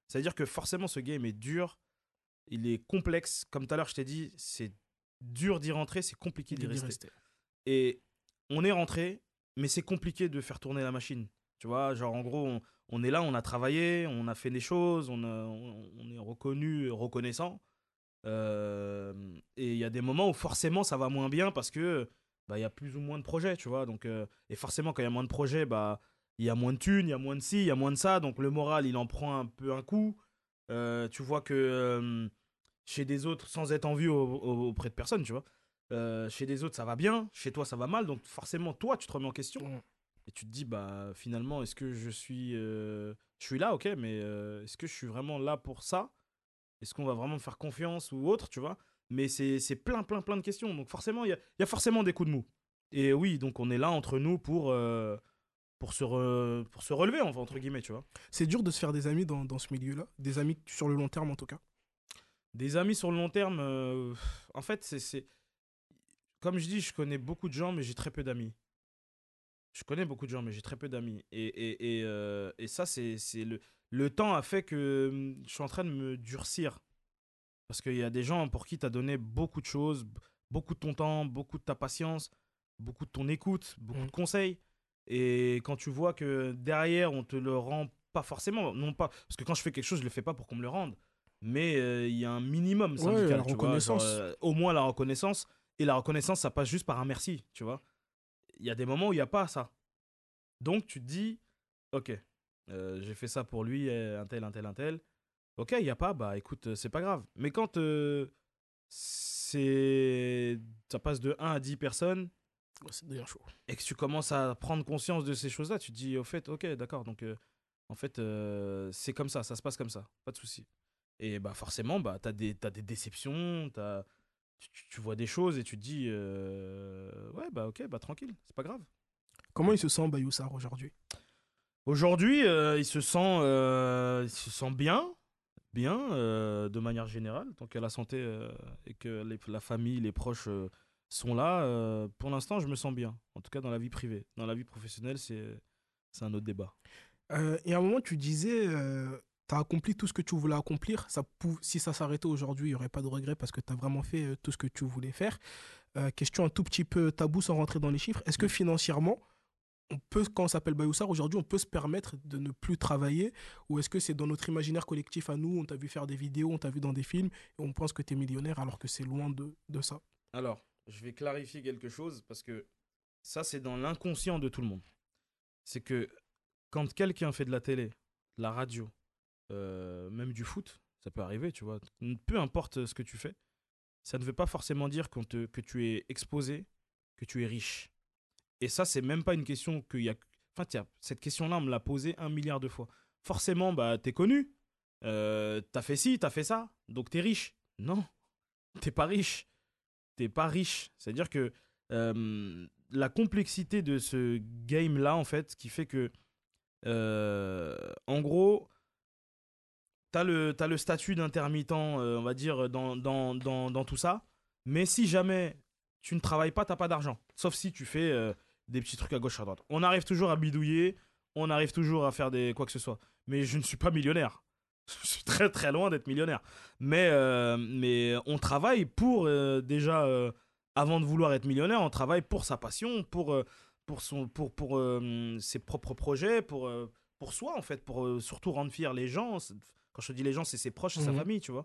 C'est-à-dire que forcément, ce game est dur, il est complexe. Comme tout à l'heure, je t'ai dit, c'est dur d'y rentrer, c'est compliqué d'y rester. Et on est rentré, mais c'est compliqué de faire tourner la machine. Tu vois, genre en gros, on est là, on a travaillé, on a fait des choses, on est reconnu, reconnaissant. Et il y a des moments où forcément ça va moins bien parce que bah, y a plus ou moins de projets, tu vois. Donc, et forcément, quand il y a moins de projets, bah, il y a moins de thunes, il y a moins de ci, il y a moins de ça. Donc le moral, il en prend un peu un coup. Tu vois que chez des autres, sans être en vue auprès de personne, tu vois. Chez des autres, ça va bien. Chez toi, ça va mal. Donc forcément, toi, tu te remets en question. Et tu te dis, bah, finalement, est-ce que je suis là, ok, mais est-ce que je suis vraiment là pour ça? Est-ce qu'on va vraiment me faire confiance ou autre, tu vois? Mais c'est plein de questions. Donc forcément, il y a forcément des coups de mou. Et oui, donc on est là entre nous pour se relever, enfin, entre guillemets, tu vois. C'est dur de se faire des amis dans ce milieu-là, des amis sur le long terme en tout cas. Des amis sur le long terme, en fait, comme je dis, je connais beaucoup de gens, mais j'ai très peu d'amis. Je connais beaucoup de gens, mais j'ai très peu d'amis. Et ça, c'est le temps a fait que je suis en train de me durcir. Parce qu'il y a des gens pour qui tu as donné beaucoup de choses, beaucoup de ton temps, beaucoup de ta patience, beaucoup de ton écoute, beaucoup de conseils. Et quand tu vois que derrière, on te le rend pas forcément, non pas. Parce que quand je fais quelque chose, je le fais pas pour qu'on me le rende. Mais il y a un minimum syndical, la tu vois, genre, reconnaissance. au moins la reconnaissance. Et la reconnaissance, ça passe juste par un merci, tu vois. Il y a des moments où il n'y a pas ça. Donc tu te dis, ok, j'ai fait ça pour lui, un tel, un tel, un tel. Ok, il n'y a pas, bah écoute, c'est pas grave. Mais quand ça passe de 1 à 10 personnes Ouais, c'est déjà chaud. et que tu commences à prendre conscience de ces choses-là, tu te dis, au fait, ok, d'accord, donc en fait, c'est comme ça se passe comme ça, pas de souci. Et bah forcément, bah, t'as des déceptions, tu vois des choses et tu te dis, ouais, bah ok, bah tranquille, c'est pas grave. Comment il se sent, Bayoussar, aujourd'hui? Aujourd'hui, il se sent bien, de manière générale, tant que la santé et que la famille, les proches sont là. Pour l'instant, je me sens bien. En tout cas, dans la vie privée. Dans la vie professionnelle, c'est un autre débat. Et à un moment, tu disais, tu as accompli tout ce que tu voulais accomplir. Si ça s'arrêtait aujourd'hui, il n'y aurait pas de regret parce que tu as vraiment fait tout ce que tu voulais faire. Question un tout petit peu tabou sans rentrer dans les chiffres. Est-ce que financièrement, quand on s'appelle Bayoussar, aujourd'hui, on peut se permettre de ne plus travailler? Ou est-ce que c'est dans notre imaginaire collectif à nous, on t'a vu faire des vidéos, on t'a vu dans des films, et on pense que tu es millionnaire alors que c'est loin de ça? Alors, je vais clarifier quelque chose parce que ça, c'est dans l'inconscient de tout le monde. C'est que quand quelqu'un fait de la télé, de la radio, même du foot, ça peut arriver, tu vois. Peu importe ce que tu fais, ça ne veut pas forcément dire que tu es exposé, que tu es riche. Et ça, c'est même pas une question qu'il y a. Enfin, tiens, cette question-là, on me l'a posée 1 milliard de fois. Forcément, bah, t'es connu. T'as fait ci, t'as fait ça. Donc t'es riche. Non, t'es pas riche. T'es pas riche. C'est-à-dire que la complexité de ce game-là, en fait, qui fait que, en gros, t'as le statut d'intermittent, on va dire, dans tout ça. Mais si jamais tu ne travailles pas, t'as pas d'argent. Sauf si tu fais des petits trucs à gauche, à droite. On arrive toujours à bidouiller, on arrive toujours à faire quoi que ce soit. Mais je ne suis pas millionnaire. Je suis très très loin d'être millionnaire. Mais on travaille pour déjà, avant de vouloir être millionnaire, on travaille pour sa passion, pour ses propres projets, pour soi en fait, pour surtout rendre fiers les gens. Quand je te dis les gens, c'est ses proches, c'est sa famille, tu vois.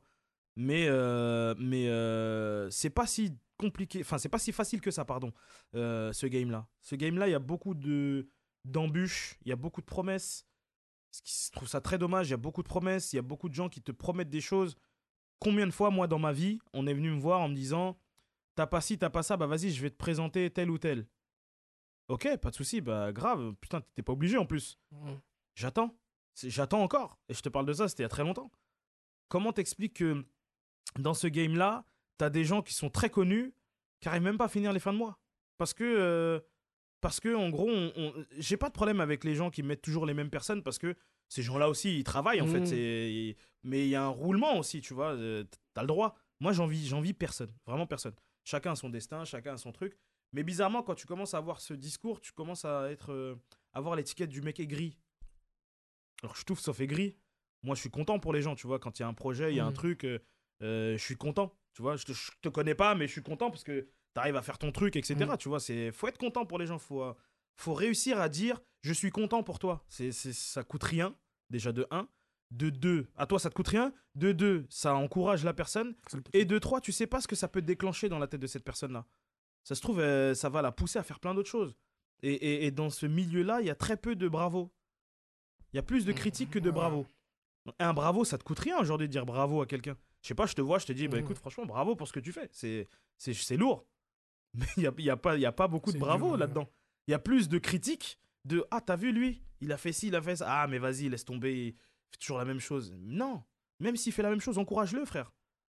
Mais c'est pas si compliqué, enfin c'est pas si facile que ça, pardon, ce game-là. Ce game-là, il y a beaucoup d'embûches, il y a beaucoup de promesses. Je trouve ça très dommage, il y a beaucoup de promesses, il y a beaucoup de gens qui te promettent des choses. Combien de fois, moi, dans ma vie, on est venu me voir en me disant, t'as pas ci, t'as pas ça, bah vas-y, je vais te présenter tel ou tel. Ok, pas de souci, bah grave, putain, t'es pas obligé en plus. J'attends, j'attends encore. Et je te parle de ça, c'était il y a très longtemps. Comment t'expliques que dans ce game-là, t'as des gens qui sont très connus, qui arrivent même pas à finir les fins de mois? Parce que en gros, j'ai pas de problème avec les gens qui mettent toujours les mêmes personnes, parce que ces gens-là aussi, ils travaillent, en fait. Mais il y a un roulement aussi, tu vois. T'as le droit. Moi, j'envie personne, vraiment personne. Chacun a son destin, chacun a son truc. Mais bizarrement, quand tu commences à avoir ce discours, tu commences à avoir l'étiquette du mec aigri. Alors, je trouve sauf aigri. Moi, je suis content pour les gens, tu vois. Quand il y a un projet, il y a un truc, je suis content, tu vois. Je te connais pas, mais je suis content parce que tu arrives à faire ton truc, etc. Tu vois, faut être content pour les gens. Faut réussir à dire je suis content pour toi. Ça coûte rien, déjà de 1. De 2, à toi, ça te coûte rien. De 2, ça encourage la personne. Et de 3, tu sais pas ce que ça peut déclencher dans la tête de cette personne-là. Ça se trouve, ça va la pousser à faire plein d'autres choses. Et dans ce milieu-là, il y a très peu de bravo. Il y a plus de critiques que de bravo. Un bravo, ça te coûte rien aujourd'hui de dire bravo à quelqu'un. Je sais pas, je te vois, je te dis, bah écoute, franchement, bravo pour ce que tu fais. C'est lourd. Mais il y a pas beaucoup de bravo là-dedans. Il y a plus de critiques de ah, t'as vu lui, il a fait ci, il a fait ça. Ah, mais vas-y, laisse tomber, il fait toujours la même chose. Non, même s'il fait la même chose, encourage-le, frère.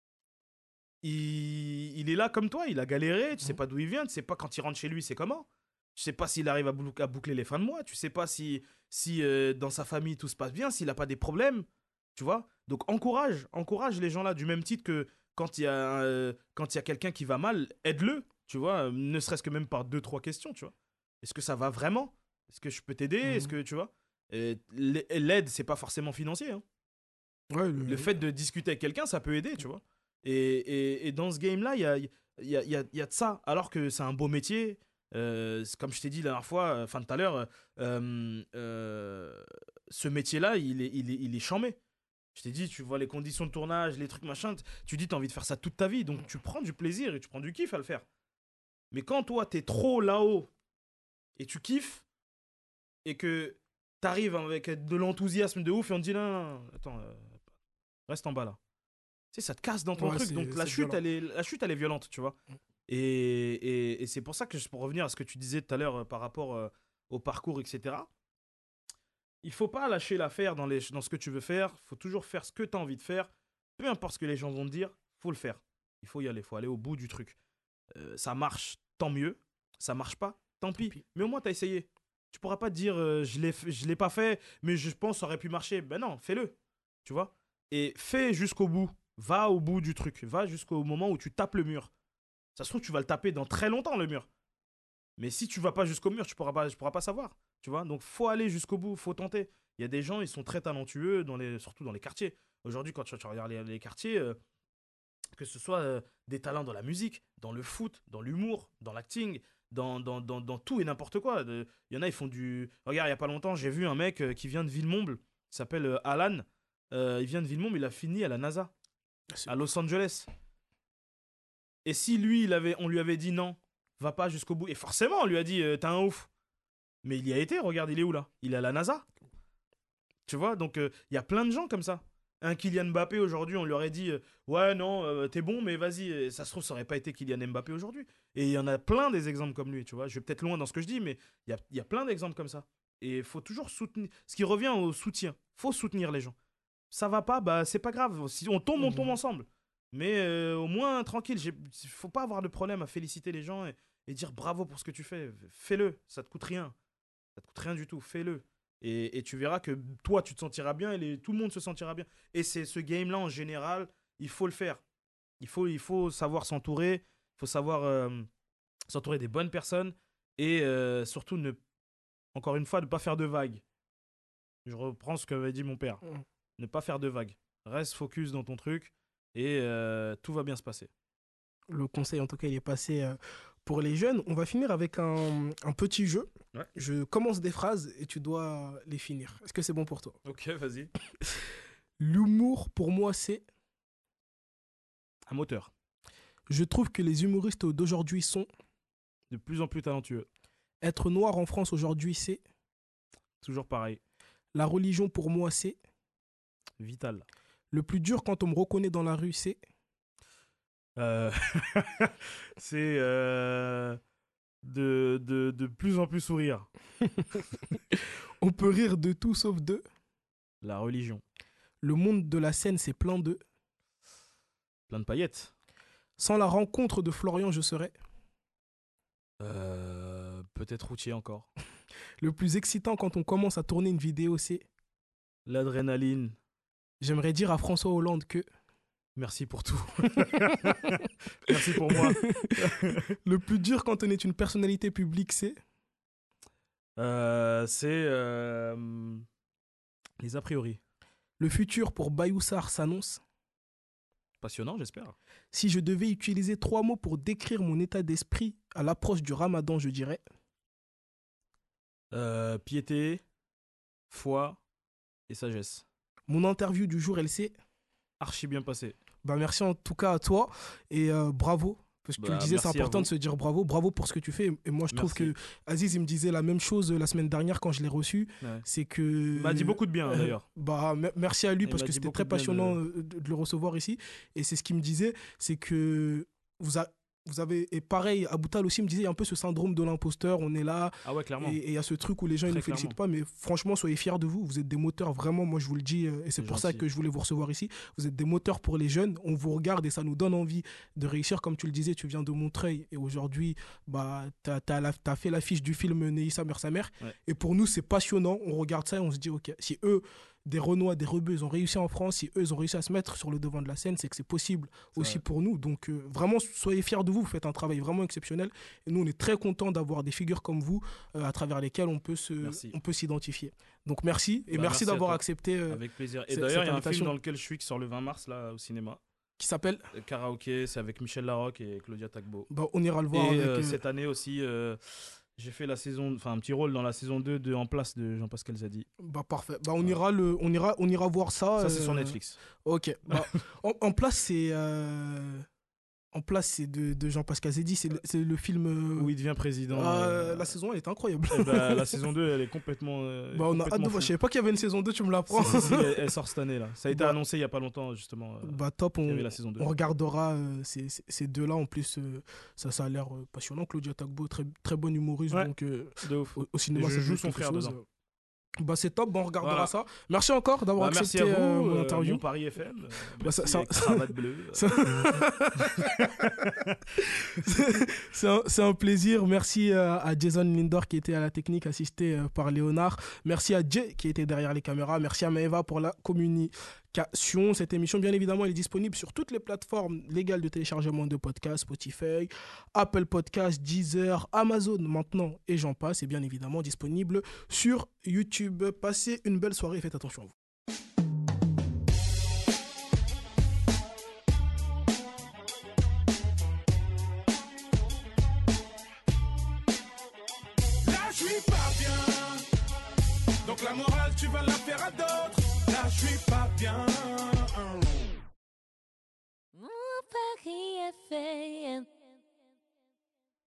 Il est là comme toi, il a galéré, tu sais pas d'où il vient, tu sais pas quand il rentre chez lui, c'est comment. Tu sais pas s'il arrive à boucler les fins de mois, tu sais pas si dans sa famille tout se passe bien, s'il a pas des problèmes, tu vois. Donc encourage les gens là, du même titre que quand il y a quelqu'un qui va mal, aide-le, tu vois, ne serait-ce que même par 2-3 questions, tu vois. Est-ce que ça va vraiment? Est-ce que je peux t'aider? Est-ce que, tu vois, l'aide, c'est pas forcément financier, hein. Ouais, Le fait de discuter avec quelqu'un, ça peut aider, tu vois. Et dans ce game-là, il y a de ça. Alors que c'est un beau métier. Comme je t'ai dit la dernière fois, enfin tout à l'heure, ce métier-là, il est chambé. Je t'ai dit, tu vois les conditions de tournage, les trucs machin, tu dis, t'as envie de faire ça toute ta vie. Donc tu prends du plaisir et tu prends du kiff à le faire. Mais quand toi, t'es trop là-haut et tu kiffes et que t'arrives avec de l'enthousiasme de ouf et on te dit, non, attends, reste en bas là. Tu sais, ça te casse dans ton truc. Donc la chute, elle est violente, tu vois. Et c'est pour ça que, pour revenir à ce que tu disais tout à l'heure par rapport au parcours, etc., il faut pas lâcher l'affaire dans ce que tu veux faire. Il faut toujours faire ce que tu as envie de faire. Peu importe ce que les gens vont te dire, faut le faire. Il faut y aller, il faut aller au bout du truc. Ça marche, tant mieux. Ça marche pas, tant pis. Mais au moins, tu as essayé. Tu pourras pas te dire je l'ai pas fait, mais je pense que ça aurait pu marcher. Ben non, fais-le. Tu vois. Et fais jusqu'au bout. Va au bout du truc. Va jusqu'au moment où tu tapes le mur. Ça se trouve, tu vas le taper dans très longtemps, le mur. Mais si tu vas pas jusqu'au mur, tu pourras pas savoir. Tu vois. Donc, faut aller jusqu'au bout, faut tenter. Il y a des gens, ils sont très talentueux, surtout dans les quartiers. Aujourd'hui, quand tu regardes les quartiers, que ce soit des talents dans la musique, dans le foot, dans l'humour, dans l'acting, dans tout et n'importe quoi. Il y en a, ils font du... Regarde, il y a pas longtemps, j'ai vu un mec qui vient de Villemomble, qui s'appelle Alan. Il vient de Villemomble, il a fini à la NASA, à Los Angeles. Et si lui, on lui avait dit non, va pas jusqu'au bout. Et forcément, on lui a dit, t'es un ouf. Mais il y a été, regarde, il est où là? Il est à la NASA. Tu vois, donc il y a plein de gens comme ça. Un Kylian Mbappé aujourd'hui, on lui aurait dit, ouais, non, t'es bon, mais vas-y. Ça se trouve, ça aurait pas été Kylian Mbappé aujourd'hui. Et il y en a plein des exemples comme lui, tu vois. Je vais peut-être loin dans ce que je dis, mais il y a plein d'exemples comme ça. Et il faut toujours soutenir. Ce qui revient au soutien. Faut soutenir les gens. Ça va pas, bah c'est pas grave. Si on tombe ensemble. Mais au moins, tranquille, faut pas avoir de problème à féliciter les gens et dire bravo pour ce que tu fais. Fais-le, ça te coûte rien. Ça te coûte rien du tout, fais-le. Et tu verras que toi, tu te sentiras bien et tout le monde se sentira bien. Et c'est ce game-là, en général, il faut le faire. Il faut savoir s'entourer, il faut savoir s'entourer des bonnes personnes et surtout, encore une fois, ne pas faire de vagues. Je reprends ce qu'avait dit mon père. Ne pas faire de vagues. Reste focus dans ton truc. Et tout va bien se passer. Le conseil, en tout cas, il est passé pour les jeunes. On va finir avec un petit jeu. Ouais. Je commence des phrases et tu dois les finir. Est-ce que c'est bon pour toi? Ok, vas-y. L'humour, pour moi, c'est... Un moteur. Je trouve que les humoristes d'aujourd'hui sont... De plus en plus talentueux. Être noir en France aujourd'hui, c'est... Toujours pareil. La religion, pour moi, c'est... Vital. Le plus dur quand on me reconnaît dans la rue, c'est... C'est de plus en plus sourire. On peut rire de tout sauf de... La religion. Le monde de la scène, c'est plein de... Plein de paillettes. Sans la rencontre de Florian, je serais... Peut-être routier encore. Le plus excitant quand on commence à tourner une vidéo, c'est... L'adrénaline. J'aimerais dire à François Hollande que... Merci pour tout. Merci pour moi. Le plus dur quand on est une personnalité publique, c'est... C'est les a priori. Le futur pour Bayou Sarr s'annonce. Passionnant, j'espère. Si je devais utiliser 3 mots pour décrire mon état d'esprit à l'approche du Ramadan, je dirais. Piété, foi et sagesse. Mon interview du jour, elle s'est. Archi bien passé. Bah, merci en tout cas à toi et bravo. Parce que tu le disais, c'est merci important de se dire bravo. Bravo pour ce que tu fais. Et moi, je trouve Merci. que Aziz, il me disait la même chose la semaine dernière quand je l'ai reçu. Ouais. C'est que. Il m'a dit beaucoup de bien d'ailleurs. Bah, merci à lui Il parce m'a que dit c'était beaucoup très de bien passionnant de le recevoir ici. Et c'est ce qu'il me disait, c'est que vous avez, et pareil, Aboutal aussi me disait, il y a un peu ce syndrome de l'imposteur, on est là, Ah ouais, clairement. et il y a ce truc où les gens ne Très nous félicitent clairement. pas, mais franchement, soyez fiers de vous, vous êtes des moteurs, vraiment, moi je vous le dis, et c'est C'est pour ça gentil. que je voulais vous recevoir ici, vous êtes des moteurs pour les jeunes, on vous regarde et ça nous donne envie de réussir, comme tu le disais, tu viens de Montreuil, et aujourd'hui, bah, t'as fait l'affiche du film Neissa meurt sa mère, Ouais. et pour nous, c'est passionnant, on regarde ça et on se dit, ok, si eux, des Renois, des Rebeux, ils ont réussi en France, si eux, ils ont réussi à se mettre sur le devant de la scène, c'est que c'est possible aussi vrai. pour nous. Donc, vraiment, soyez fiers de vous. Vous faites un travail vraiment exceptionnel. Et nous, on est très contents d'avoir des figures comme vous à travers lesquelles on peut s'identifier. Donc, merci. Et Bah, merci merci à d'avoir toi. accepté. Avec plaisir. Et cette d'ailleurs, il y a un invitation. film dans lequel je suis qui sort le 20 mars là au cinéma. Qui s'appelle. Karaoké, c'est avec Michel Larocque et Claudia Tagbo. Bah, on ira le voir. Et avec, cette année aussi, j'ai fait un petit rôle dans la saison 2 de En Place de Jean-Pascal Zadi. Bah, parfait. Bah, on ira voir ça. Ça, c'est sur Netflix. Ok. Bah, en place, c'est. En place, c'est de Jean-Pascal Zedi. C'est le film. Où il devient président. La saison, elle est incroyable. Eh ben, la saison 2, elle est complètement. Bah, on a hâte de voir. Je savais pas qu'il y avait une saison 2, tu me l'apprends. Si, elle sort cette année là. Ça a été Bah, annoncé il y a pas longtemps justement. Bah, top, Il y avait la saison 2. on regardera ces deux-là. En plus, ça a l'air passionnant. Claudia Tagbo, très, très bon humoriste. Ouais. Donc, De ouf. au cinéma, Et je ça joue fait son quelque frère chose. dedans. Bah, c'est top, bah, on regardera Voilà. ça. Merci encore d'avoir Bah, accepté merci à vous, mon interview. Mon Paris FM. Bah, ça- Merci ça- avec cravate bleue. C'est un plaisir. Merci à Jason Lindor qui était à la technique, assisté par Léonard. Merci à Jay qui était derrière les caméras. Merci à Maëva pour la communication. Cette émission, bien évidemment, elle est disponible sur toutes les plateformes légales de téléchargement de podcasts, Spotify, Apple Podcasts, Deezer, Amazon maintenant, et j'en passe. Et bien évidemment, disponible sur YouTube. Passez une belle soirée et faites attention à vous. Là je suis pas bien. Donc la morale tu vas la faire à d'autres. Là je suis pas bien.